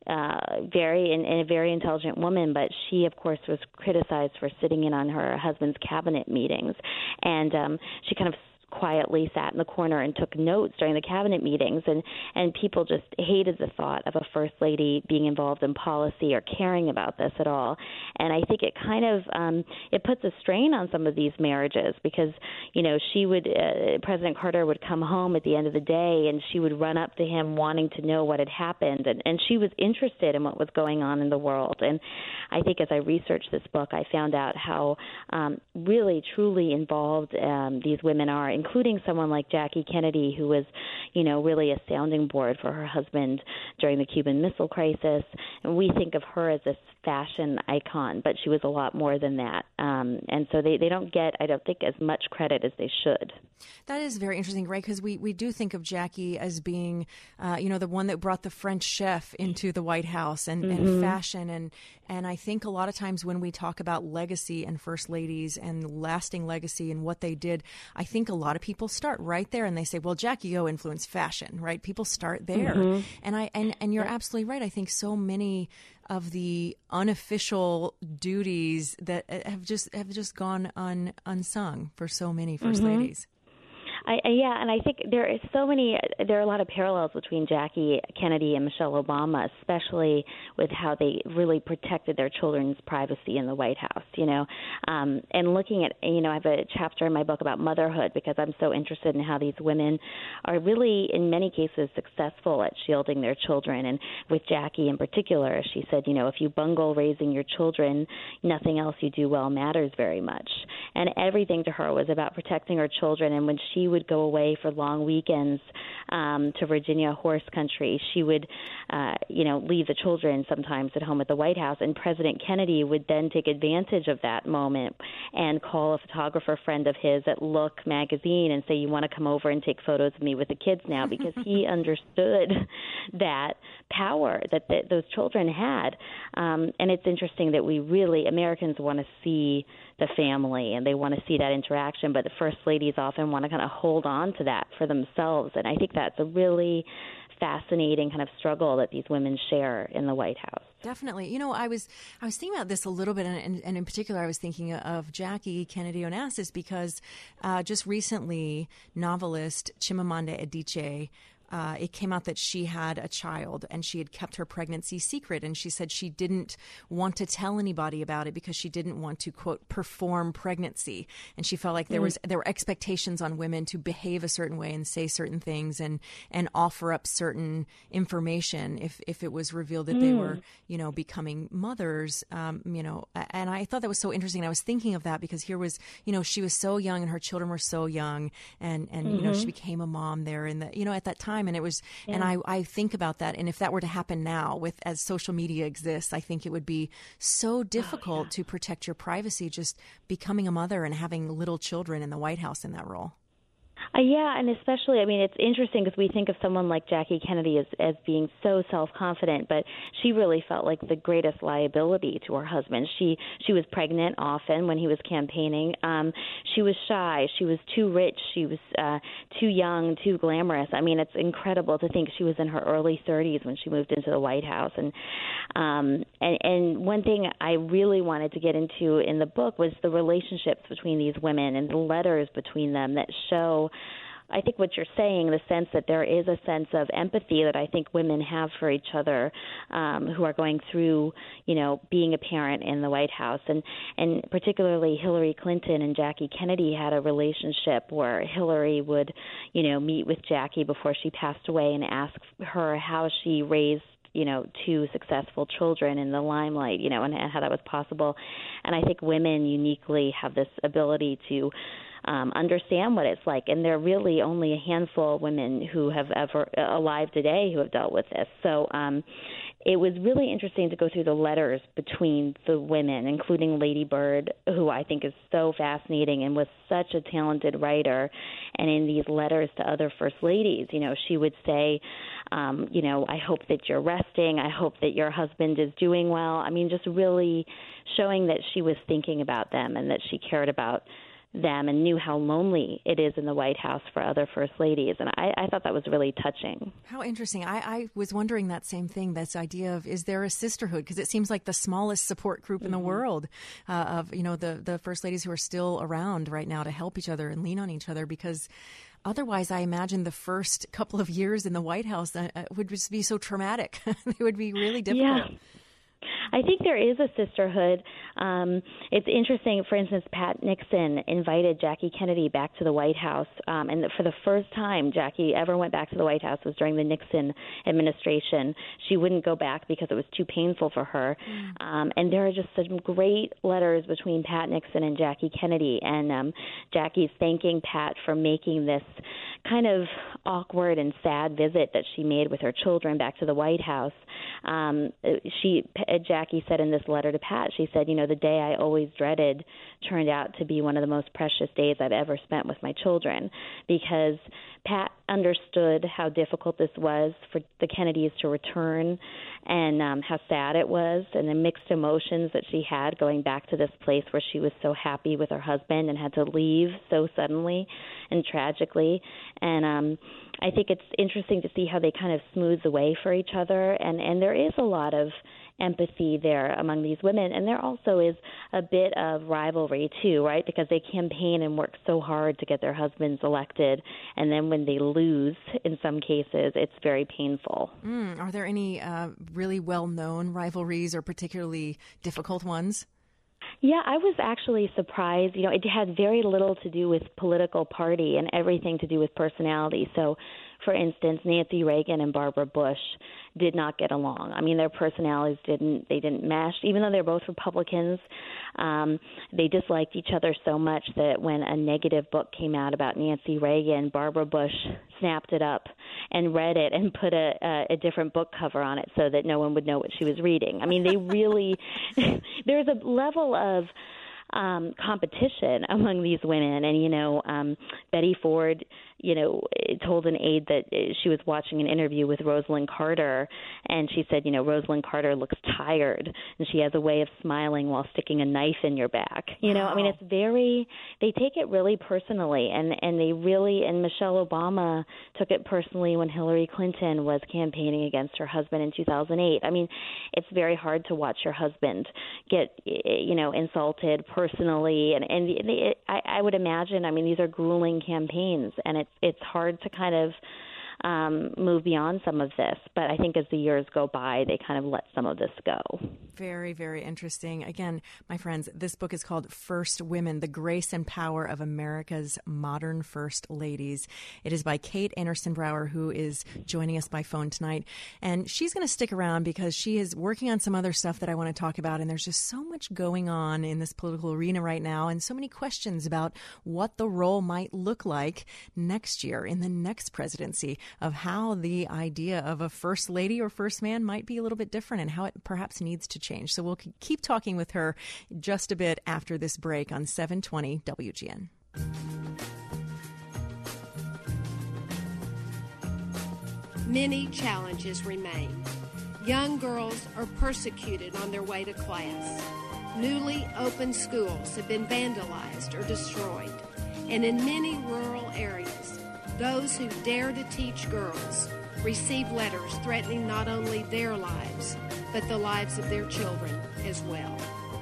Speaker 16: a very intelligent woman, but she, of course, was criticized for sitting in on her husband's cabinet meetings, and she kind of quietly sat in the corner and took notes during the cabinet meetings, and people just hated the thought of a first lady being involved in policy or caring about this at all. And I think it kind of it puts a strain on some of these marriages because she would President Carter would come home at the end of the day and she would run up to him wanting to know what had happened, and she was interested in what was going on in the world. And I think as I researched this book, I found out how really truly involved these women are, including someone like Jackie Kennedy, who was, really a sounding board for her husband during the Cuban Missile Crisis. And we think of her as this fashion icon, but she was a lot more than that. And so they don't get, I don't think, as much credit as they should.
Speaker 2: That is very interesting, right? Because we do think of Jackie as being, the one that brought the French chef into the White House and fashion. And I think a lot of times when we talk about legacy and first ladies and lasting legacy and what they did, I think a lot of people start right there and they say, well, Jackie O influenced fashion, right? People start there. And you're absolutely right. I think so many of the unofficial duties that have just gone unsung for so many first ladies.
Speaker 16: And I think there are a lot of parallels between Jackie Kennedy and Michelle Obama, especially with how they really protected their children's privacy in the White House, and looking at, I have a chapter in my book about motherhood because I'm so interested in how these women are really, in many cases, successful at shielding their children. And with Jackie in particular, she said, if you bungle raising your children, nothing else you do well matters very much. And everything to her was about protecting her children. And when she would go away for long weekends to Virginia horse country, she would, leave the children sometimes at home at the White House. And President Kennedy would then take advantage of that moment and call a photographer friend of his at Look magazine and say, you want to come over and take photos of me with the kids now, because he understood that power that those children had. And it's interesting that Americans want to see the family and they want to see that interaction, but the first ladies often want to kind of hold on to that for themselves. And I think that's a really fascinating kind of struggle that these women share in the White House.
Speaker 2: Definitely. I was thinking about this a little bit, and in particular, I was thinking of Jackie Kennedy Onassis because just recently, novelist Chimamanda Adichie, it came out that she had a child and she had kept her pregnancy secret. And she said she didn't want to tell anybody about it because she didn't want to, quote, perform pregnancy. And she felt like there were expectations on women to behave a certain way and say certain things and offer up certain information if it was revealed that they were, becoming mothers, and I thought that was so interesting. I was thinking of that because here was, she was so young and her children were so young and she became a mom there in the, at that time. And it was, and I think about that. And if that were to happen now as social media exists, I think it would be so difficult to protect your privacy, just becoming a mother and having little children in the White House in that role.
Speaker 16: And especially, it's interesting because we think of someone like Jackie Kennedy as being so self-confident, but she really felt like the greatest liability to her husband. She was pregnant often when he was campaigning. She was shy. She was too rich. She was too young, too glamorous. It's incredible to think she was in her early 30s when she moved into the White House. And one thing I really wanted to get into in the book was the relationships between these women and the letters between them that show, I think, what you're saying, the sense that there is a sense of empathy that I think women have for each other who are going through, being a parent in the White House. And particularly Hillary Clinton and Jackie Kennedy had a relationship where Hillary would, meet with Jackie before she passed away and ask her how she raised two successful children in the limelight, and how that was possible. And I think women uniquely have this ability to understand what it's like. And there are really only a handful of women who have ever alive today who have dealt with this. So it was really interesting to go through the letters between the women, including Lady Bird, who I think is so fascinating and was such a talented writer. And in these letters to other first ladies, she would say, I hope that you're resting. I hope that your husband is doing well. Just really showing that she was thinking about them and that she cared about them and knew how lonely it is in the White House for other first ladies. And I thought that was really touching.
Speaker 2: How interesting. I was wondering that same thing, this idea of, is there a sisterhood? Because it seems like the smallest support group in the world of, the first ladies who are still around right now to help each other and lean on each other, because otherwise, I imagine the first couple of years in the White House would just be so traumatic. They would be really difficult.
Speaker 16: Yeah. I think there is a sisterhood. It's interesting, for instance, Pat Nixon invited Jackie Kennedy back to the White House, and for the first time Jackie ever went back to the White House was during the Nixon administration. She wouldn't go back because it was too painful for her. And there are just some great letters between Pat Nixon and Jackie Kennedy, and Jackie's thanking Pat for making this kind of awkward and sad visit that she made with her children back to the White House, Jackie said in this letter to Pat, she said, the day I always dreaded turned out to be one of the most precious days I've ever spent with my children, because Pat understood how difficult this was for the Kennedys to return, and how sad it was, and the mixed emotions that she had going back to this place where she was so happy with her husband and had to leave so suddenly and tragically. And I think it's interesting to see how they kind of smooth the way for each other, and there is a lot of empathy there among these women, and there also is a bit of rivalry too, right? Because they campaign and work so hard to get their husbands elected, and then when they lose, in some cases, it's very painful.
Speaker 9: Are there any really well-known rivalries or particularly difficult ones?
Speaker 16: Yeah, I was actually surprised. It had very little to do with political party and everything to do with personality. So, for instance, Nancy Reagan and Barbara Bush did not get along. I mean, their personalities didn't mesh. Even though they're both Republicans, they disliked each other so much that when a negative book came out about Nancy Reagan, Barbara Bush snapped it up and read it and put a different book cover on it so that no one would know what she was reading. I mean, they really – there's a level of competition among these women. And, Betty Ford, told an aide that she was watching an interview with Rosalind Carter, and she said, Rosalind Carter looks tired, and she has a way of smiling while sticking a knife in your back. Wow. I mean, it's very, they take it really personally, and they really, and Michelle Obama took it personally when Hillary Clinton was campaigning against her husband in 2008. I mean, it's very hard to watch your husband get, insulted personally, and I would imagine, I mean, these are grueling campaigns, and it's hard to kind of move beyond some of this. But I think as the years go by, they kind of let some of this go.
Speaker 9: Very, very interesting. Again, my friends, this book is called First Women, The Grace and Power of America's Modern First Ladies. It is by Kate Anderson Brower, who is joining us by phone tonight. And she's going to stick around because she is working on some other stuff that I want to talk about. And there's just so much going on in this political arena right now, and so many questions about what the role might look like next year in the next presidency, of how the idea of a first lady or first man might be a little bit different and how it perhaps needs to change. So we'll keep talking with her just a bit after this break on 720 WGN.
Speaker 17: Many challenges remain. Young girls are persecuted on their way to class. Newly opened schools have been vandalized or destroyed. And in many rural areas, those who dare to teach girls receive letters threatening not only their lives, but the lives of their children as well.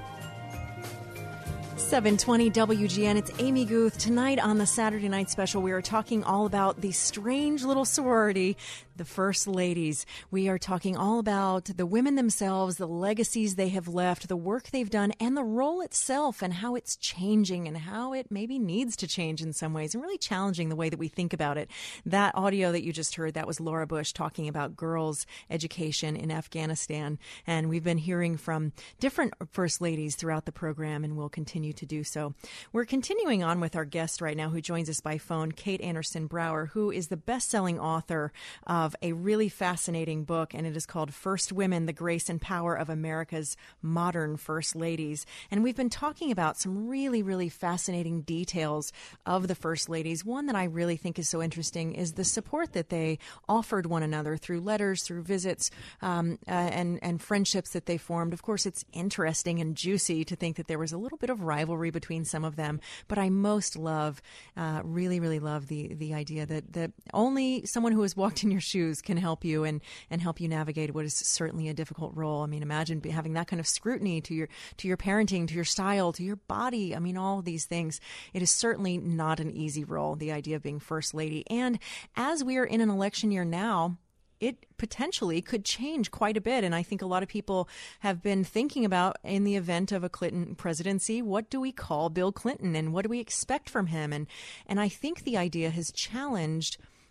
Speaker 9: 720 WGN, it's Amy Guth. Tonight on the Saturday Night Special, we are talking all about the strange little sorority, the First Ladies. We are talking all about the women themselves, the legacies they have left, the work they've done, and the role itself and how it's changing and how it maybe needs to change in some ways, and really challenging the way that we think about it. That audio that you just heard, that was Laura Bush talking about girls' education in Afghanistan. And we've been hearing from different First Ladies throughout the program, and we'll continue to do so. We're continuing on with our guest right now, who joins us by phone, Kate Anderson Brower, who is the best-selling author of a really fascinating book, and it is called First Women, The Grace and Power of America's Modern First Ladies. And we've been talking about some really, really fascinating details of the First Ladies. One that I really think is so interesting is the support that they offered one another through letters, through visits, and friendships that they formed. Of course, it's interesting and juicy to think that there was a little bit of rivalry between some of them, but I most love, really, really love the idea that only someone who has walked in your shoes can help you and help you navigate what is certainly a difficult role. I mean, imagine having that kind of scrutiny to your parenting, to your style, to your body. I mean, all of these things. It is certainly not an easy role, the idea of being First Lady. And as we are in an election year now, it potentially could change quite a bit. And I think a lot of people have been thinking about, in the event of a Clinton presidency, what do we call Bill Clinton and what do we expect from him? And I think the idea has challenged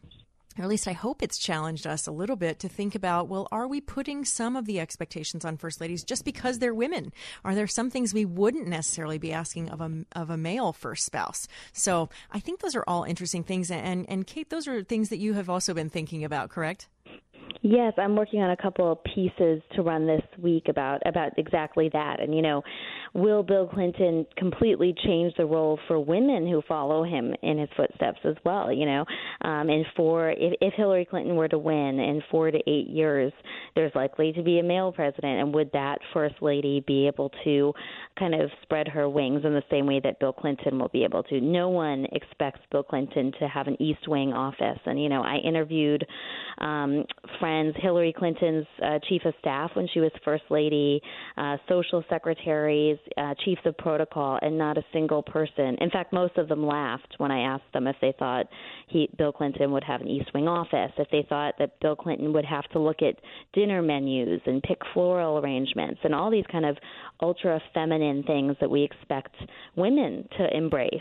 Speaker 2: or at least I hope it's challenged us a little bit to think about, well, are we putting some of the expectations on first ladies just because they're women? Are there some things we wouldn't necessarily be asking of a male first spouse? So I think those are all interesting things. And Kate, those are things that you have also been thinking about, correct?
Speaker 16: Yes, I'm working on a couple of pieces to run this week about exactly that. And, will Bill Clinton completely change the role for women who follow him in his footsteps as well? And if Hillary Clinton were to win in 4 to 8 years, there's likely to be a male president. And would that first lady be able to kind of spread her wings in the same way that Bill Clinton will be able to? No one expects Bill Clinton to have an East Wing office. And, I interviewed friends, Hillary Clinton's chief of staff when she was first lady, social secretaries, chiefs of protocol, and not a single person. In fact, most of them laughed when I asked them if they thought Bill Clinton would have an East Wing office, if they thought that Bill Clinton would have to look at dinner menus and pick floral arrangements and all these kind of ultra feminine things that we expect women to embrace.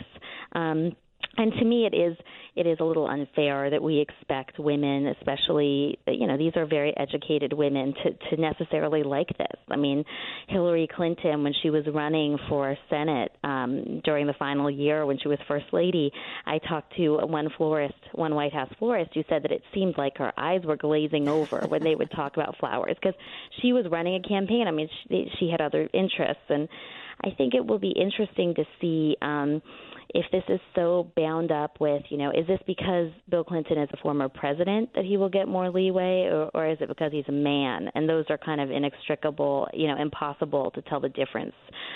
Speaker 16: And to me, it is a little unfair that we expect women, especially, these are very educated women, to necessarily like this. I mean, Hillary Clinton, when she was running for Senate during the final year when she was First Lady, I talked to one White House florist who said that it seemed like her eyes were glazing over when they would talk about flowers because she was running a campaign. I mean, she had other interests, and I think it will be interesting to see if this is so bound up with, is this because Bill Clinton is a former president that he will get more leeway, or is it because he's a man? And those are kind of inextricable, impossible to tell the difference.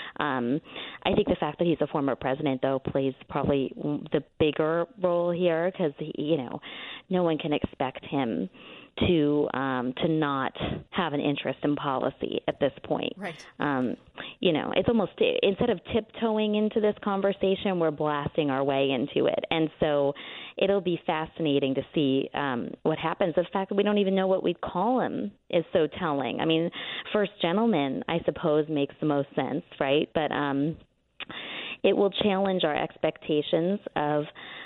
Speaker 16: I think the fact that he's a former president, though, plays probably the bigger role here because, no one can expect him to not have an interest in policy at this point. Right. It's almost, instead of tiptoeing into this conversation, we're blasting our way into it. And so it'll be fascinating to see what happens. The fact that we don't even know what we'd call him is so telling. I mean, first gentleman, I suppose, makes the most sense, right? But it will challenge our expectations of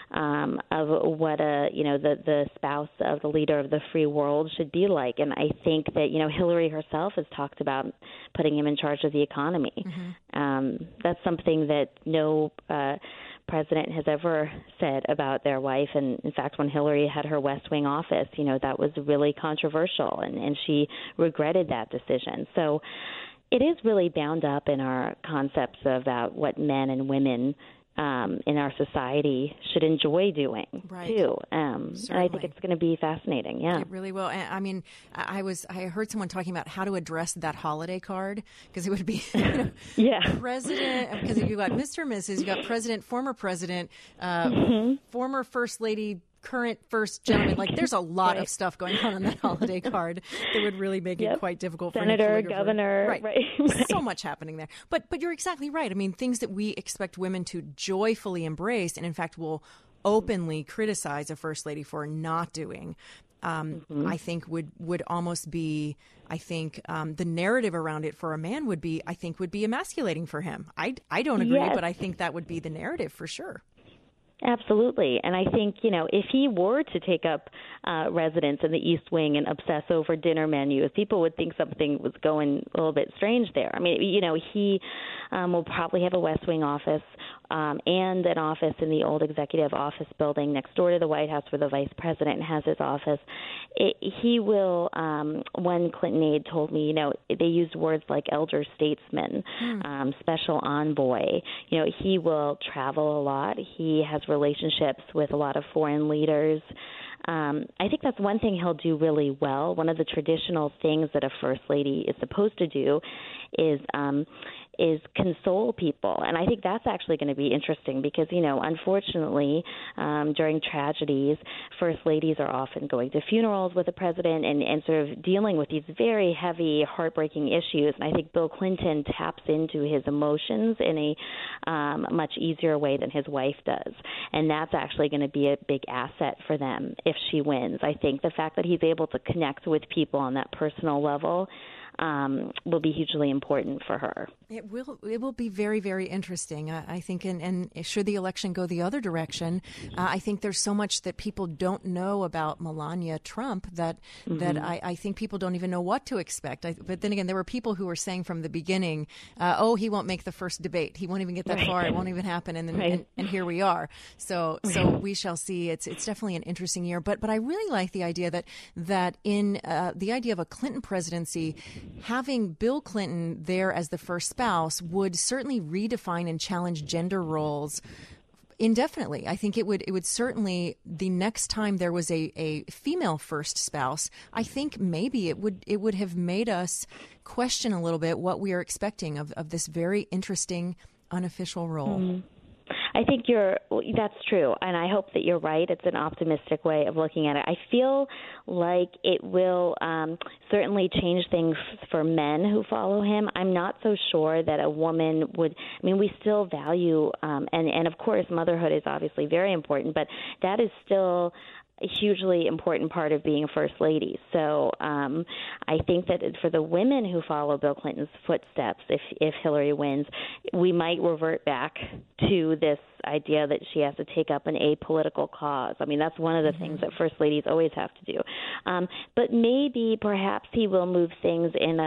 Speaker 16: what the spouse of the leader of the free world should be like. And I think that Hillary herself has talked about putting him in charge of the economy. Mm-hmm. That's something that no president has ever said about their wife. And in fact, when Hillary had her West Wing office, that was really controversial, and she regretted that decision. So it is really bound up in our concepts about what men and women in our society should enjoy doing, too. And I think it's going to be fascinating. Yeah,
Speaker 2: it really will. I mean, I heard someone talking about how to address that holiday card because it would be, president. Because you got Mr. and Mrs., you got president, former president, former first lady, current first gentleman. Like, there's a lot of stuff going on that holiday card that would really make it quite difficult for
Speaker 16: Senator, governor,
Speaker 2: right. So much happening there. But you're exactly right. I mean, things that we expect women to joyfully embrace, and in fact will openly criticize a first lady for not doing. I think would almost be. I think the narrative around it for a man would be emasculating for him. I don't agree, but I think that would be the narrative for sure.
Speaker 16: Absolutely. And I think, if he were to take up residence in the East Wing and obsess over dinner menus, people would think something was going a little bit strange there. I mean, he will probably have a West Wing office and an office in the old executive office building next door to the White House where the vice president has his office. He will, one Clinton aide told me, they used words like elder statesman, special envoy. He will travel a lot. He has relationships with a lot of foreign leaders. I think that's one thing he'll do really well. One of the traditional things that a first lady is supposed to do is console people. And I think that's actually going to be interesting because, unfortunately, during tragedies, first ladies are often going to funerals with the president and sort of dealing with these very heavy, heartbreaking issues. And I think Bill Clinton taps into his emotions in a much easier way than his wife does. And that's actually going to be a big asset for them if she wins. I think the fact that he's able to connect with people on that personal level will be hugely important for her.
Speaker 2: It will be very, very interesting, I think, and should the election go the other direction, I think there's so much that people don't know about Melania Trump that I think people don't even know what to expect. But then again, there were people who were saying from the beginning, he won't make the first debate. He won't even get that far. It won't even happen. And then, and here we are. So we shall see. It's definitely an interesting year. But I really like the idea that in the idea of a Clinton presidency, having Bill Clinton there as the first spouse would certainly redefine and challenge gender roles indefinitely. I think it would certainly, the next time there was a female first spouse, I think maybe it would have made us question a little bit what we are expecting of this very interesting unofficial role.
Speaker 16: Mm-hmm. I think that's true, and I hope that you're right. It's an optimistic way of looking at it. I feel like it will certainly change things for men who follow him. I'm not so sure that a woman would. I mean, we still value, and of course, motherhood is obviously very important, but that is still a hugely important part of being a first lady. So I think that for the women who follow Bill Clinton's footsteps, if Hillary wins, we might revert back to this idea that she has to take up an apolitical cause. I mean, that's one of the things that first ladies always have to do. But maybe, perhaps, he will move things in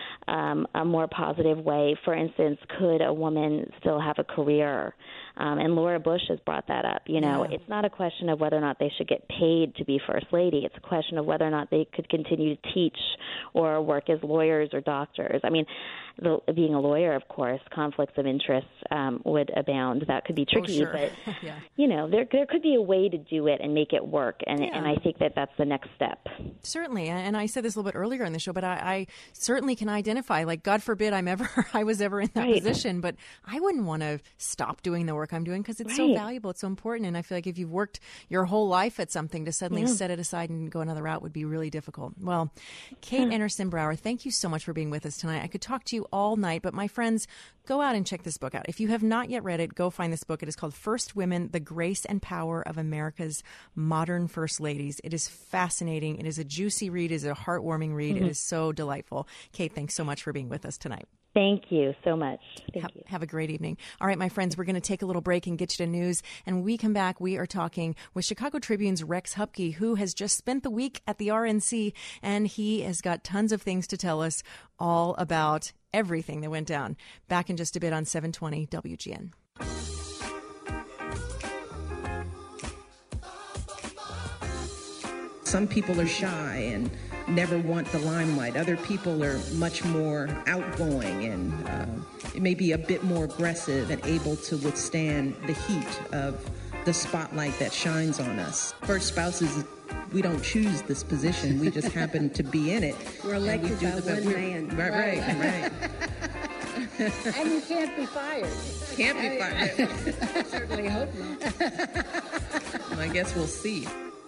Speaker 16: a more positive way. For instance, could a woman still have a career? And Laura Bush has brought that up. It's not a question of whether or not they should get paid to be first lady. It's a question of whether or not they could continue to teach or work as lawyers or doctors. I mean, being a lawyer, of course, conflicts of interest would abound. That could be tricky, but there could be a way to do it and make it work, and I think that's the next step.
Speaker 2: Certainly, and I said this a little bit earlier in the show, but I certainly can identify. Like, God forbid I was ever in that position, but I wouldn't want to stop doing the work I'm doing because it's so valuable, it's so important, and I feel like if you've worked your whole life at something, to suddenly set it aside and go another route would be really difficult. Well, Kate Anderson Brower, thank you so much for being with us tonight. I could talk to you all night, but my friends, go out and check this book out. If you have not yet read it, go find this book. It is called First Women, The Grace and Power of America's Modern First Ladies. It is fascinating. It is a juicy read. It is a heartwarming read. It is so delightful. Kate, thanks so much for being with us tonight.
Speaker 16: Thank you so much. Thank you.
Speaker 2: Have a great evening. All right, my friends, we're going to take a little break and get you to news. And when we come back, we are talking with Chicago Tribune's Rex Hupke, who has just spent the week at the RNC, and he has got tons of things to tell us all about everything that went down. Back in just a bit on 720 WGN.
Speaker 18: Some people are shy and never want the limelight. Other people are much more outgoing and maybe a bit more aggressive and able to withstand the heat of the spotlight that shines on us. First spouses, we don't choose this position. We just happen to be in it.
Speaker 19: We're elected by one man.
Speaker 18: Right.
Speaker 19: And you can't be fired.
Speaker 18: Can't be fired.
Speaker 19: I certainly hope not.
Speaker 18: Well, I guess we'll see.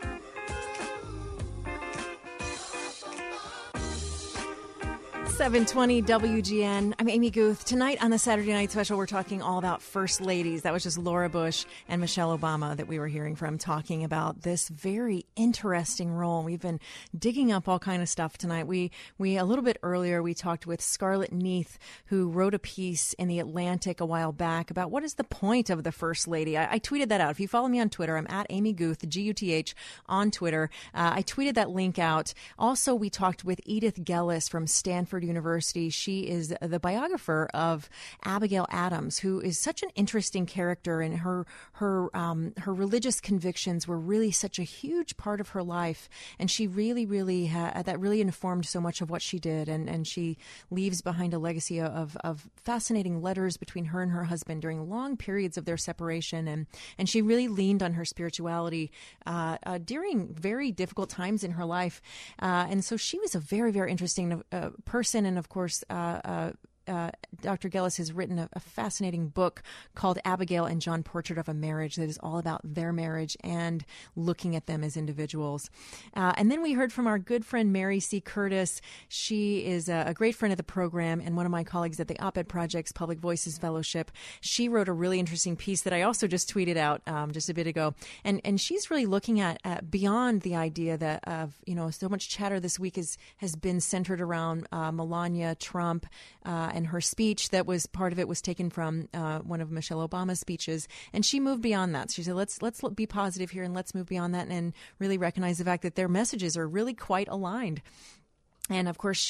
Speaker 2: 720 WGN. I'm Amy Guth. Tonight on the Saturday Night Special, we're talking all about first ladies. That was just Laura Bush and Michelle Obama that we were hearing from, talking about this very interesting role. We've been digging up all kind of stuff tonight. We a little bit earlier, we talked with Scarlett Neath, who wrote a piece in The Atlantic a while back about what is the point of the first lady. I tweeted that out. If you follow me on Twitter, I'm at Amy Guth, Guth on Twitter. I tweeted that link out. Also, we talked with Edith Gellis from Stanford University. She is the biographer of Abigail Adams, who is such an interesting character, and her religious convictions were really such a huge part of her life, and she really that really informed so much of what she did, and she leaves behind a legacy of fascinating letters between her and her husband during long periods of their separation, and she really leaned on her spirituality during very difficult times in her life, and so she was a very, very interesting person. And of course, Dr. Gillis has written a fascinating book called Abigail and John, Portrait of a Marriage, that is all about their marriage and looking at them as individuals. And then we heard from our good friend Mary C. Curtis. She is a great friend of the program and one of my colleagues at the Op-Ed Project's Public Voices Fellowship. She wrote a really interesting piece that I also just tweeted out just a bit ago. And she's really looking at beyond the idea that of, so much chatter this week has been centered around Melania Trump and her speech. That was part of it was taken from one of Michelle Obama's speeches. And she moved beyond that. She said, let's be positive here and let's move beyond that and really recognize the fact that their messages are really quite aligned. And, of course,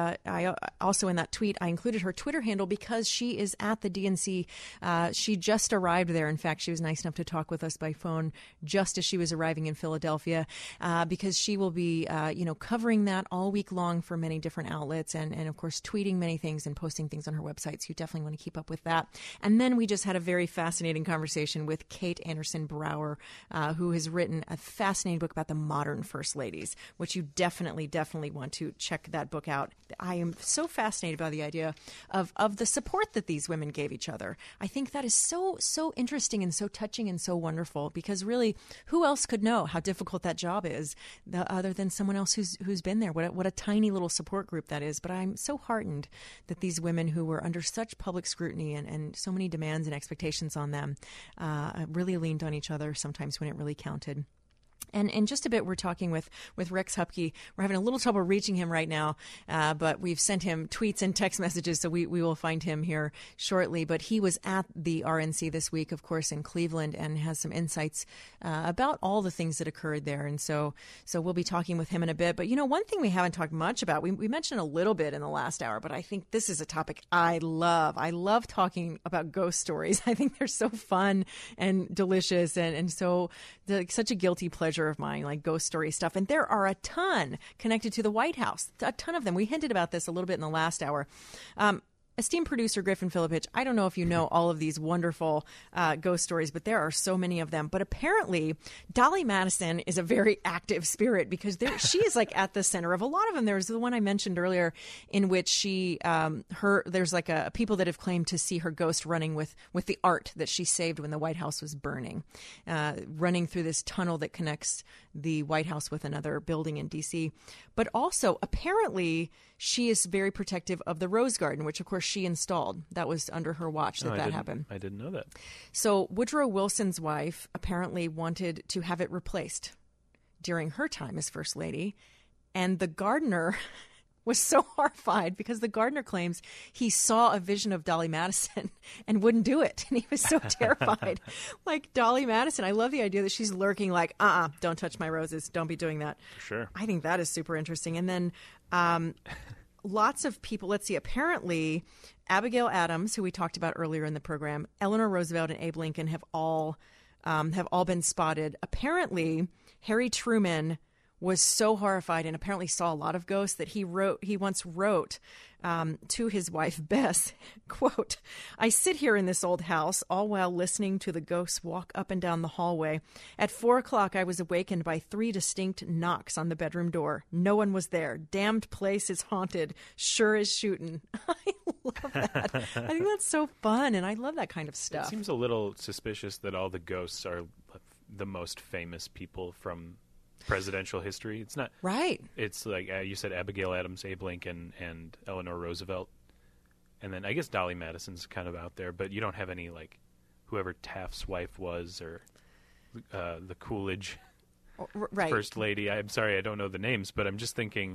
Speaker 2: I also in that tweet, I included her Twitter handle because she is at the DNC. She just arrived there. In fact, she was nice enough to talk with us by phone just as she was arriving in Philadelphia because she will be, covering that all week long for many different outlets and, of course, tweeting many things and posting things on her website. So you definitely want to keep up with that. And then we just had a very fascinating conversation with Kate Anderson Brower, who has written a fascinating book about the modern first ladies, which you definitely want to check that book out. I am so fascinated by the idea of the support that these women gave each other. I think that is so interesting and so touching and so wonderful because really, who else could know how difficult that job is other than someone else who's been there? What a tiny little support group that is. But I'm so heartened that these women who were under such public scrutiny and so many demands and expectations on them really leaned on each other sometimes when it really counted. And in just a bit, we're talking with Rex Hupke. We're having a little trouble reaching him right now, but we've sent him tweets and text messages, so we will find him here shortly. But he was at the RNC this week, of course, in Cleveland, and has some insights about all the things that occurred there. And so we'll be talking with him in a bit. But, one thing we haven't talked much about, we mentioned a little bit in the last hour, but I think this is a topic I love. I love talking about ghost stories. I think they're so fun and delicious and so such a guilty pleasure of mine, like ghost story stuff. And there are a ton connected to the White House, a ton of them. We hinted about this a little bit in the last hour. Esteemed producer Griffin Filipich, I don't know if you know all of these wonderful ghost stories, but there are so many of them. But apparently, Dolly Madison is a very active spirit because she is like at the center of a lot of them. There's the one I mentioned earlier in which there's like people that have claimed to see her ghost running with the art that she saved when the White House was burning, running through this tunnel that connects the White House with another building in D.C. But also, apparently, she is very protective of the Rose Garden, which, of course, she installed. That was under her watch that happened.
Speaker 20: I didn't know that.
Speaker 2: So Woodrow Wilson's wife apparently wanted to have it replaced during her time as First Lady. And the gardener was so horrified because the gardener claims he saw a vision of Dolly Madison and wouldn't do it. And he was so terrified. Like Dolly Madison, I love the idea that she's lurking like, don't touch my roses. Don't be doing that.
Speaker 20: Sure.
Speaker 2: I think that is super interesting. And then lots of people, let's see, apparently Abigail Adams, who we talked about earlier in the program, Eleanor Roosevelt and Abe Lincoln have all been spotted. Apparently, Harry Truman was so horrified and apparently saw a lot of ghosts that he once wrote to his wife, Bess, quote, "I sit here in this old house all while listening to the ghosts walk up and down the hallway. At 4:00, I was awakened by 3 distinct knocks on the bedroom door. No one was there. Damned place is haunted. Sure is shootin'." I love that. I think that's so fun, and I love that kind of stuff.
Speaker 20: It seems a little suspicious that all the ghosts are the most famous people from presidential history. It's not
Speaker 2: right.
Speaker 20: It's like you said, Abigail Adams, Abe Lincoln, and Eleanor Roosevelt, and then I guess Dolly Madison's kind of out there. But you don't have any like whoever Taft's wife was or the Coolidge First Lady. I'm sorry, I don't know the names, but I'm just thinking,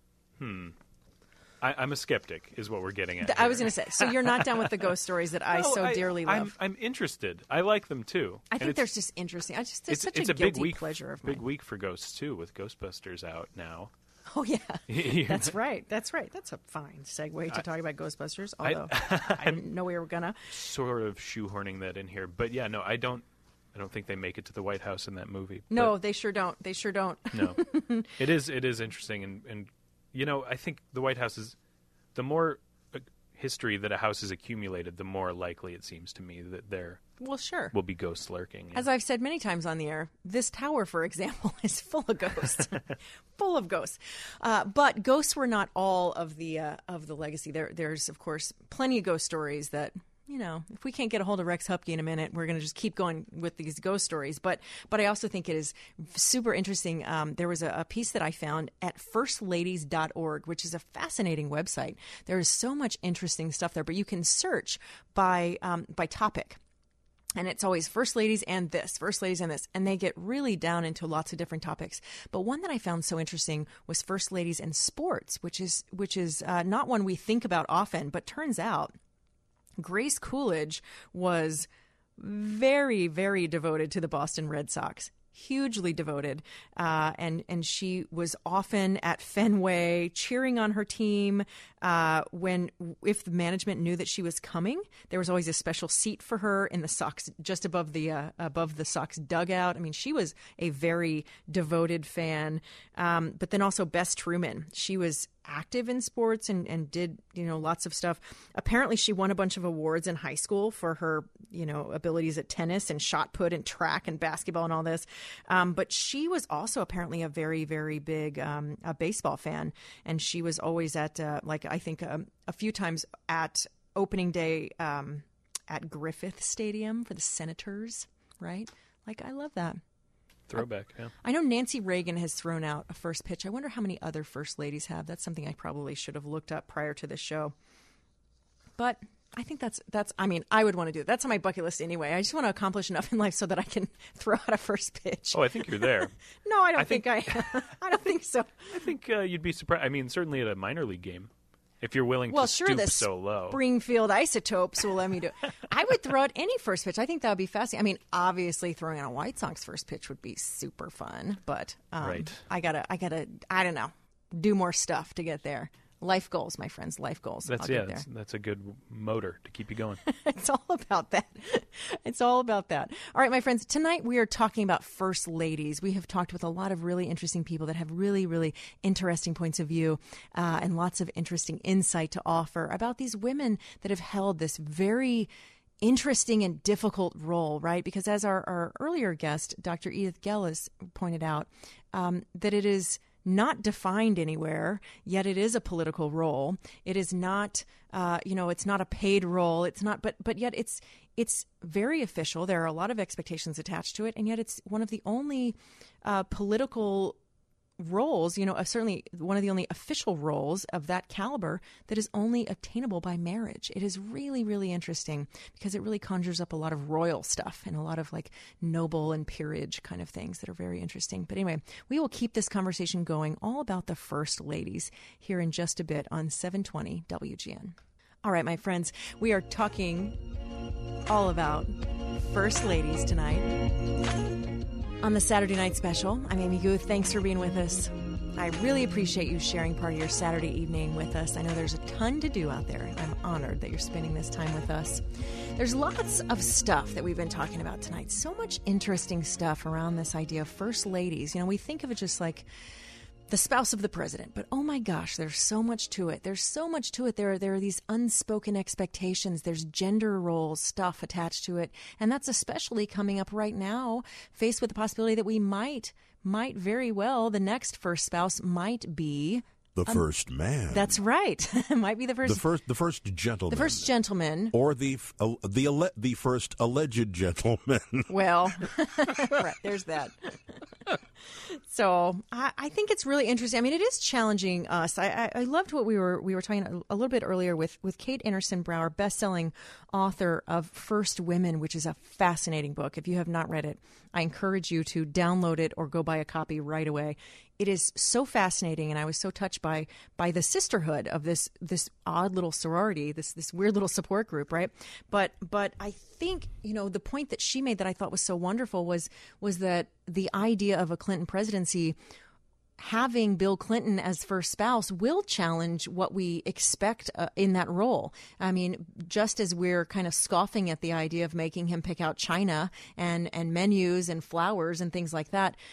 Speaker 20: I'm a skeptic, is what we're getting at.
Speaker 2: I was going to say, so you're not done with the ghost stories that I dearly love.
Speaker 20: I'm interested. I like them too.
Speaker 2: I think they're just interesting. It's such a guilty pleasure of mine.
Speaker 20: Big week for ghosts too, with Ghostbusters out now.
Speaker 2: Oh yeah, that's right. That's a fine segue to talk about Ghostbusters. Although I didn't know we were gonna
Speaker 20: sort of shoehorning that in here, but yeah, no, I don't think they make it to the White House in that movie.
Speaker 2: No, they sure don't. They sure don't.
Speaker 20: No, it is interesting and. I think the White House is the more history that a house has accumulated, the more likely it seems to me that they're
Speaker 2: Well, sure.
Speaker 20: will be ghosts lurking.
Speaker 2: As I've said many times on the air, this tower, for example, is full of ghosts. Full of ghosts. But ghosts were not all of the legacy. There's, of course, plenty of ghost stories that, if we can't get a hold of Rex Hupke in a minute, we're going to just keep going with these ghost stories. But I also think it is super interesting. There was a piece that I found at firstladies.org, which is a fascinating website. There is so much interesting stuff there, but you can search by topic. And it's always first ladies and this, and they get really down into lots of different topics. But one that I found so interesting was first ladies and sports, which is not one we think about often, but turns out Grace Coolidge was very, very devoted to the Boston Red Sox. Hugely devoted, and she was often at Fenway cheering on her team. If the management knew that she was coming, there was always a special seat for her in the Sox, just above the Sox dugout. I mean, she was a very devoted fan. But then also Bess Truman, she was active in sports and did lots of stuff. Apparently she won a bunch of awards in high school for her abilities at tennis and shot put and track and basketball and all this, but she was also apparently a very, very big a baseball fan, and she was always at I think a few times at opening day at Griffith Stadium for the Senators, right? I love that.
Speaker 20: Throwback, yeah.
Speaker 2: I know Nancy Reagan has thrown out a first pitch. I wonder how many other first ladies have. That's something I probably should have looked up prior to this show. But I think that's. I mean, I would want to do it. That's on my bucket list anyway. I just want to accomplish enough in life so that I can throw out a first pitch.
Speaker 20: Oh, I think you're there.
Speaker 2: No, I don't think I don't think so.
Speaker 20: I think you'd be surprised. I mean, certainly at a minor league game. If you're willing to stoop so low.
Speaker 2: Springfield Isotopes will let me do it. I would throw out any first pitch. I think that would be fascinating. I mean, obviously throwing out a White Sox first pitch would be super fun, but
Speaker 20: right.
Speaker 2: I gotta, I don't know, do more stuff to get there. Life goals, my friends, life goals.
Speaker 20: That's a good motor to keep you going.
Speaker 2: It's all about that. It's all about that. All right, my friends, tonight we are talking about first ladies. We have talked with a lot of really interesting people that have really, really interesting points of view and lots of interesting insight to offer about these women that have held this very interesting and difficult role, right? Because as our earlier guest, Dr. Edith Gellis, pointed out, that it is not defined anywhere, yet it is a political role. It is not, it's not a paid role. It's not, but yet it's very official. There are a lot of expectations attached to it, and yet it's one of the only political roles, certainly one of the only official roles of that caliber that is only obtainable by marriage. It is really, really interesting because it really conjures up a lot of royal stuff and a lot of noble and peerage kind of things that are very interesting. But anyway, we will keep this conversation going all about the first ladies here in just a bit on 720 WGN. All right, my friends, we are talking all about first ladies tonight on the Saturday Night Special. I'm Amy Guth. Thanks for being with us. I really appreciate you sharing part of your Saturday evening with us. I know there's a ton to do out there. I'm honored that you're spending this time with us. There's lots of stuff that we've been talking about tonight. So much interesting stuff around this idea of first ladies. We think of it just like the spouse of the president, but oh my gosh, there's so much to it. There's so much to it. There are these unspoken expectations. There's gender roles stuff attached to it. And that's especially coming up right now, faced with the possibility that we might very well, the next first spouse might be
Speaker 1: the first man.
Speaker 2: That's right. Might be the first
Speaker 1: gentleman.
Speaker 2: The first gentleman.
Speaker 1: Or the first alleged gentleman.
Speaker 2: Well, right, there's that. So I think it's really interesting. I mean, it is challenging us. I loved what we were talking a little bit earlier with Kate Anderson Brower, best-selling author of First Women, which is a fascinating book. If you have not read it, I encourage you to download it or go buy a copy right away. It is so fascinating, and I was so touched by the sisterhood of this odd little sorority, this weird little support group, right? But I think, the point that she made that I thought was so wonderful was that the idea of a Clinton presidency, having Bill Clinton as first spouse, will challenge what we expect in that role. I mean, just as we're kind of scoffing at the idea of making him pick out china and menus and flowers and things like that,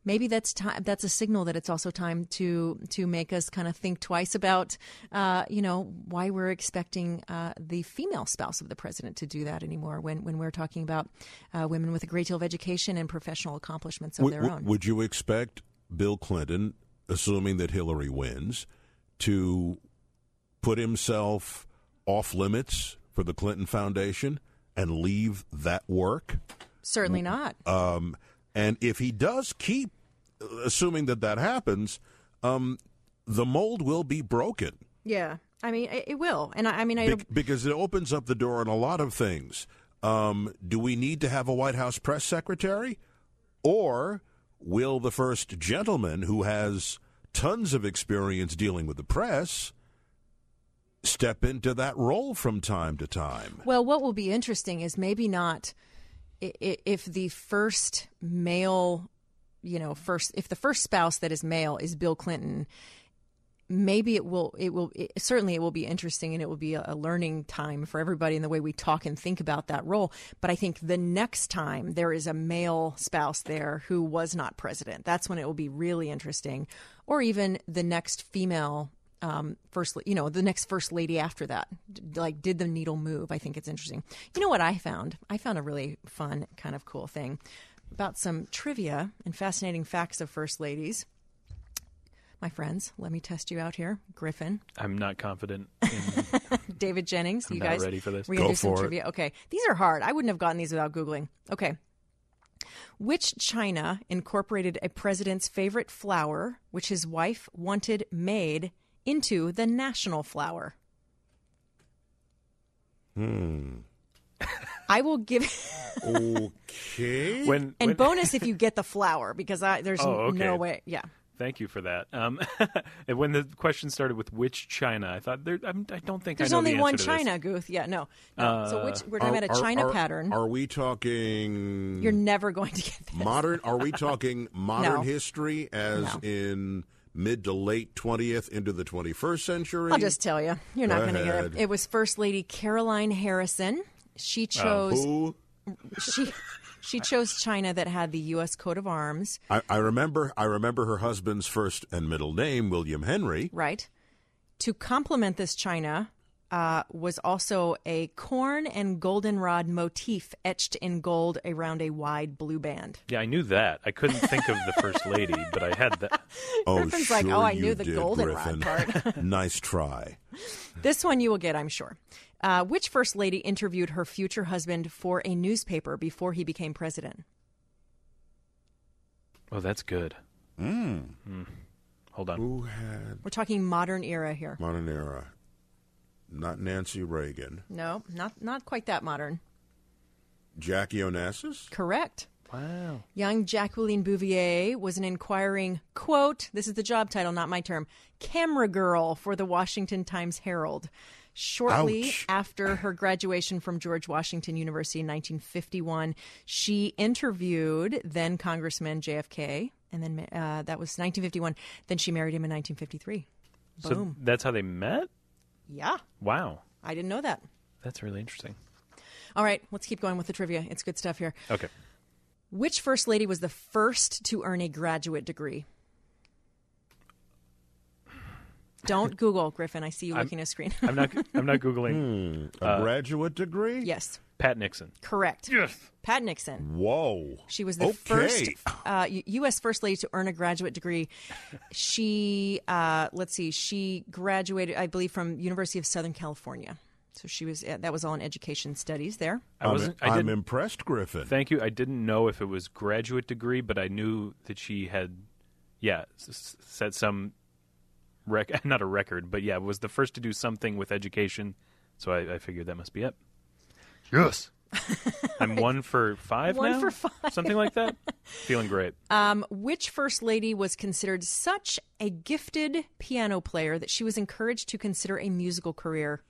Speaker 2: maybe that's a signal that it's also time to make us kind of think twice about, why we're expecting the female spouse of the president to do that anymore when we're talking about women with a great deal of education and professional accomplishments of their own.
Speaker 21: Would you expect Bill Clinton, assuming that Hillary wins, to put himself off limits for the Clinton Foundation and leave that work?
Speaker 2: Certainly not.
Speaker 21: And if he does keep, assuming that happens, the mold will be broken.
Speaker 2: Yeah, I mean, it will. And
Speaker 21: because it opens up the door on a lot of things. Do we need to have a White House press secretary? Or will the first gentleman, who has tons of experience dealing with the press, step into that role from time to time?
Speaker 2: Well, what will be interesting is maybe not if the first male, if the first spouse that is male is Bill Clinton. Maybe it will be interesting, and it will be a learning time for everybody in the way we talk and think about that role. But I think the next time there is a male spouse there who was not president, that's when it will be really interesting. Or even the next female the next first lady after that. Like, did the needle move? I think it's interesting. You know what I found? I found a really fun, kind of cool thing about some trivia and fascinating facts of first ladies. My friends, let me test you out here. Griffin.
Speaker 20: I'm not confident in
Speaker 2: David Jennings.
Speaker 20: I'm
Speaker 2: you
Speaker 20: not
Speaker 2: guys
Speaker 20: ready for this.
Speaker 2: We're gonna
Speaker 21: Go
Speaker 2: do some
Speaker 21: for
Speaker 2: trivia. Okay. These are hard. I wouldn't have gotten these without Googling. Okay. Which China incorporated a president's favorite flower, which his wife wanted made, into the national flower? I will give.
Speaker 21: Okay.
Speaker 2: Bonus if you get the flower, because there's no way. Yeah.
Speaker 20: Thank you for that. And when the question started with which China, I thought I don't think
Speaker 2: there's
Speaker 20: I know
Speaker 2: only
Speaker 20: the
Speaker 2: one
Speaker 20: answer to
Speaker 2: China, Guth. Yeah, no. So we're talking about a China pattern.
Speaker 21: Are we talking?
Speaker 2: You're never going to get this.
Speaker 21: Modern? Are we talking modern history, as in mid to late 20th into the 21st century?
Speaker 2: I'll just tell you, you're not going to get it. It was First Lady Caroline Harrison. She chose.
Speaker 21: Who?
Speaker 2: She chose China that had the U.S. coat of arms.
Speaker 21: I remember her husband's first and middle name, William Henry.
Speaker 2: Right. To complement this China was also a corn and goldenrod motif etched in gold around a wide blue band.
Speaker 20: Yeah, I knew that. I couldn't think of the First Lady, but I had that.
Speaker 2: Griffin's
Speaker 21: sure
Speaker 2: like, I
Speaker 21: you
Speaker 2: knew the
Speaker 21: did,
Speaker 2: goldenrod part.
Speaker 21: Nice try.
Speaker 2: This one you will get, I'm sure. Which First Lady interviewed her future husband for a newspaper before he became president?
Speaker 20: Oh, that's good. Hold on.
Speaker 21: Who had?
Speaker 2: We're talking modern era here.
Speaker 21: Modern era. Not Nancy Reagan.
Speaker 2: No, not quite that modern.
Speaker 21: Jackie Onassis?
Speaker 2: Correct.
Speaker 20: Wow.
Speaker 2: Young Jacqueline Bouvier was an inquiring, quote, this is the job title, not my term, camera girl for the Washington Times-Herald. Shortly after her graduation from George Washington University in 1951, she interviewed then Congressman JFK, and then that was 1951. Then she married him in 1953.
Speaker 20: So
Speaker 2: Boom.
Speaker 20: That's how they met?
Speaker 2: Yeah.
Speaker 20: Wow.
Speaker 2: I didn't know that.
Speaker 20: That's really interesting.
Speaker 2: All right, let's keep going with the trivia. It's good stuff here.
Speaker 20: Okay.
Speaker 2: Which First Lady was the first to earn a graduate degree? Don't Google, Griffin. I see you looking at a screen.
Speaker 20: I'm not Googling.
Speaker 21: A graduate degree?
Speaker 2: Yes.
Speaker 20: Pat Nixon.
Speaker 2: Correct.
Speaker 20: Yes.
Speaker 2: Pat Nixon.
Speaker 21: Whoa.
Speaker 2: She was the first U.S. First Lady to earn a graduate degree. She, she graduated, I believe, from University of Southern California. So she was that was all in education studies there.
Speaker 21: I'm impressed, Griffin.
Speaker 20: Thank you. I didn't know if it was graduate degree, but I knew that she had, set some, not a record, but was the first to do something with education. So I figured that must be it. Yes. I'm 1 for 5 now?
Speaker 2: 1 for 5.
Speaker 20: Something like that? Feeling great.
Speaker 2: Which First Lady was considered such a gifted piano player that she was encouraged to consider a musical career?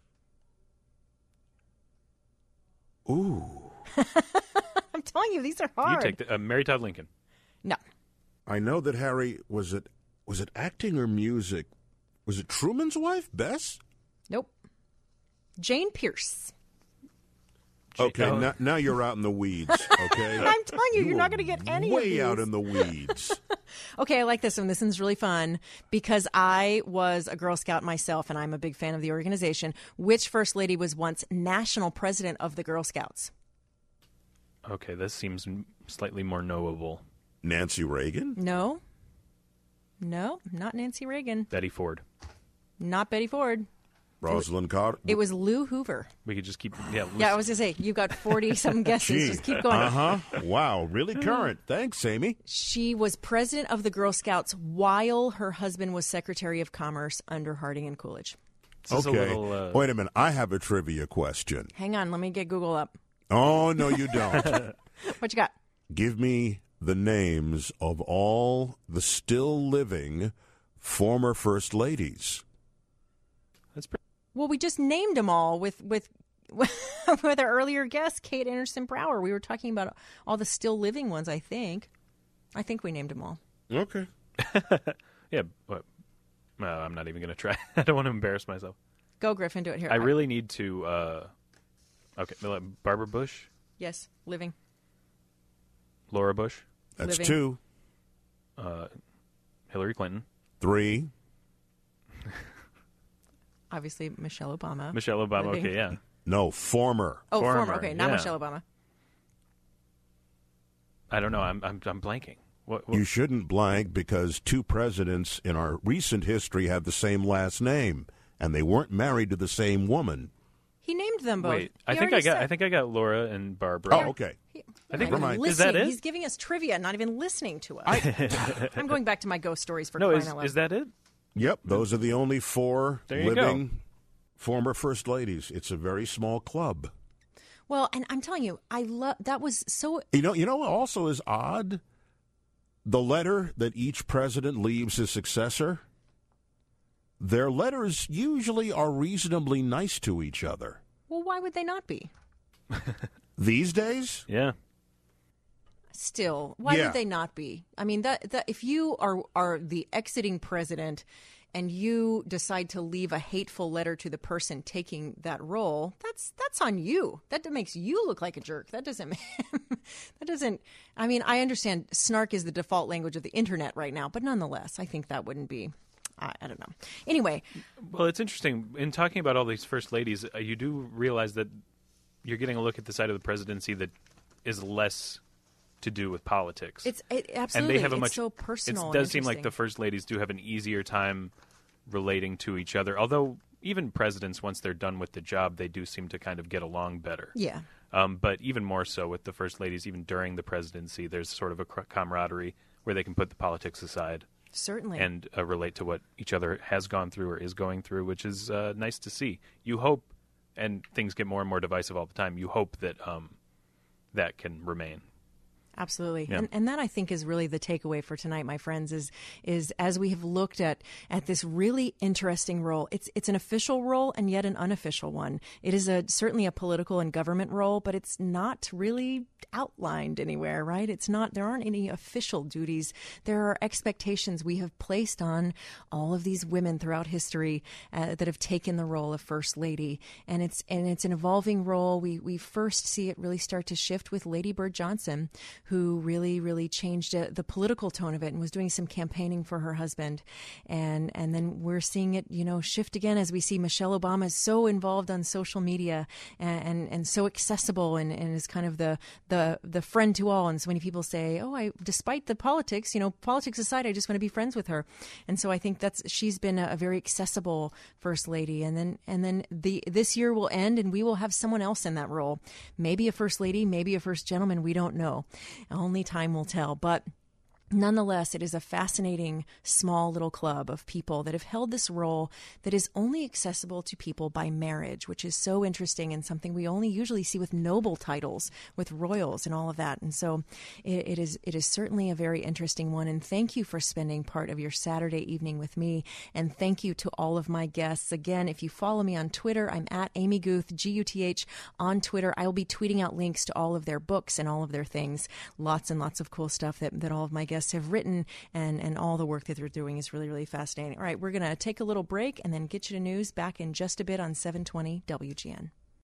Speaker 21: Ooh.
Speaker 2: I'm telling you, these are hard.
Speaker 20: You take Mary Todd Lincoln.
Speaker 2: No.
Speaker 21: I know that Harry, was it acting or music? Was it Truman's wife, Bess?
Speaker 2: Nope. Jane Pierce.
Speaker 21: Okay, now you're out in the weeds, okay?
Speaker 2: I'm telling you, you're not going to get any of these.
Speaker 21: Way out in the weeds.
Speaker 2: Okay, I like this one. This one's really fun because I was a Girl Scout myself, and I'm a big fan of the organization. Which First Lady was once national president of the Girl Scouts?
Speaker 20: Okay, this seems slightly more knowable.
Speaker 21: Nancy Reagan?
Speaker 2: No, not Nancy Reagan.
Speaker 20: Betty Ford.
Speaker 2: Not Betty Ford.
Speaker 21: Rosalind Carter.
Speaker 2: It was Lou Hoover.
Speaker 20: We could just keep...
Speaker 2: Yeah, I was going to say, you've got 40-some guesses. Just keep going.
Speaker 21: Uh-huh. Wow, really current. Thanks, Amy.
Speaker 2: She was president of the Girl Scouts while her husband was Secretary of Commerce under Harding and Coolidge.
Speaker 21: Okay. Wait a minute. I have a trivia question.
Speaker 2: Hang on. Let me get Google up.
Speaker 21: Oh, no, you don't.
Speaker 2: What you got?
Speaker 21: Give me the names of all the still living former First Ladies.
Speaker 20: That's pretty...
Speaker 2: Well, we just named them all with our earlier guest, Kate Anderson Brower. We were talking about all the still living ones, I think. I think we named them all.
Speaker 21: Okay.
Speaker 20: Yeah, but I'm not even going to try. I don't want to embarrass myself.
Speaker 2: Go, Griffin, do it here.
Speaker 20: I really need to... Okay, Barbara Bush?
Speaker 2: Yes, living.
Speaker 20: Laura Bush?
Speaker 21: That's
Speaker 2: living.
Speaker 21: 2.
Speaker 20: Hillary Clinton.
Speaker 21: 3.
Speaker 2: Obviously, Michelle Obama.
Speaker 20: Michelle Obama,
Speaker 2: living.
Speaker 20: okay, yeah.
Speaker 21: No, former.
Speaker 2: Oh, former. Okay, not Michelle Obama.
Speaker 20: I don't know. I'm blanking. What?
Speaker 21: You shouldn't blank because 2 presidents in our recent history have the same last name, and they weren't married to the same woman.
Speaker 2: He named them both.
Speaker 20: Wait, I think I got Laura and Barbara.
Speaker 21: Oh, okay.
Speaker 20: I think
Speaker 2: is
Speaker 20: that it?
Speaker 2: He's giving us trivia, not even listening to us. I'm going back to my ghost stories for crying out loud.
Speaker 20: Is that it?
Speaker 21: Yep, those are the only 4 living former First Ladies. It's a very small club.
Speaker 2: Well, and I'm telling you, I love that was so.
Speaker 21: You know what also is odd? The letter that each president leaves his successor. Their letters usually are reasonably nice to each other.
Speaker 2: Well, why would they not be?
Speaker 21: These days?
Speaker 20: Yeah.
Speaker 2: Still, why would they not be? I mean, that if you are the exiting president and you decide to leave a hateful letter to the person taking that role, that's on you. That makes you look like a jerk. That doesn't. I mean, I understand snark is the default language of the internet right now, but nonetheless, I think that wouldn't be. I don't know. Anyway.
Speaker 20: Well, it's interesting. In talking about all these first ladies, you do realize that you're getting a look at the side of the presidency that is less to do with politics.
Speaker 2: Absolutely.
Speaker 20: And they have
Speaker 2: it's so personal.
Speaker 20: It does seem like the first ladies do have an easier time relating to each other. Although even presidents, once they're done with the job, they do seem to kind of get along better.
Speaker 2: Yeah.
Speaker 20: But even more so with the first ladies, even during the presidency, there's sort of a camaraderie where they can put the politics aside.
Speaker 2: Certainly.
Speaker 20: And relate to what each other has gone through or is going through, which is nice to see. You hope, and things get more and more divisive all the time, you hope that that can remain.
Speaker 2: Absolutely.
Speaker 20: Yeah.
Speaker 2: And that, I think, is really the takeaway for tonight, my friends, is as we have looked at this really interesting role. It's an official role and yet an unofficial one. It is certainly a political and government role, but it's not really outlined anywhere, right? There aren't any official duties. There are expectations we have placed on all of these women throughout history that have taken the role of First Lady. And it's an evolving role. We first see it really start to shift with Lady Bird Johnson, who really, really changed the political tone of it and was doing some campaigning for her husband. And then we're seeing it, shift again as we see Michelle Obama is so involved on social media and so accessible and is kind of the friend to all. And so many people say, despite the politics, politics aside, I just want to be friends with her. And so I think she's been a very accessible First Lady. And then this year will end and we will have someone else in that role. Maybe a First Lady, maybe a First Gentleman. We don't know. Only time will tell. But nonetheless, it is a fascinating, small little club of people that have held this role that is only accessible to people by marriage, which is so interesting and something we only usually see with noble titles, with royals and all of that. And so it is certainly a very interesting one. And thank you for spending part of your Saturday evening with me. And thank you to all of my guests. Again, if you follow me on Twitter, I'm at Amy Guth, Guth on Twitter. I will be tweeting out links to all of their books and all of their things. Lots and lots of cool stuff that all of my guests have written, and all the work that they're doing is really, really fascinating. All right, we're going to take a little break and then get you to news back in just a bit on 720 WGN.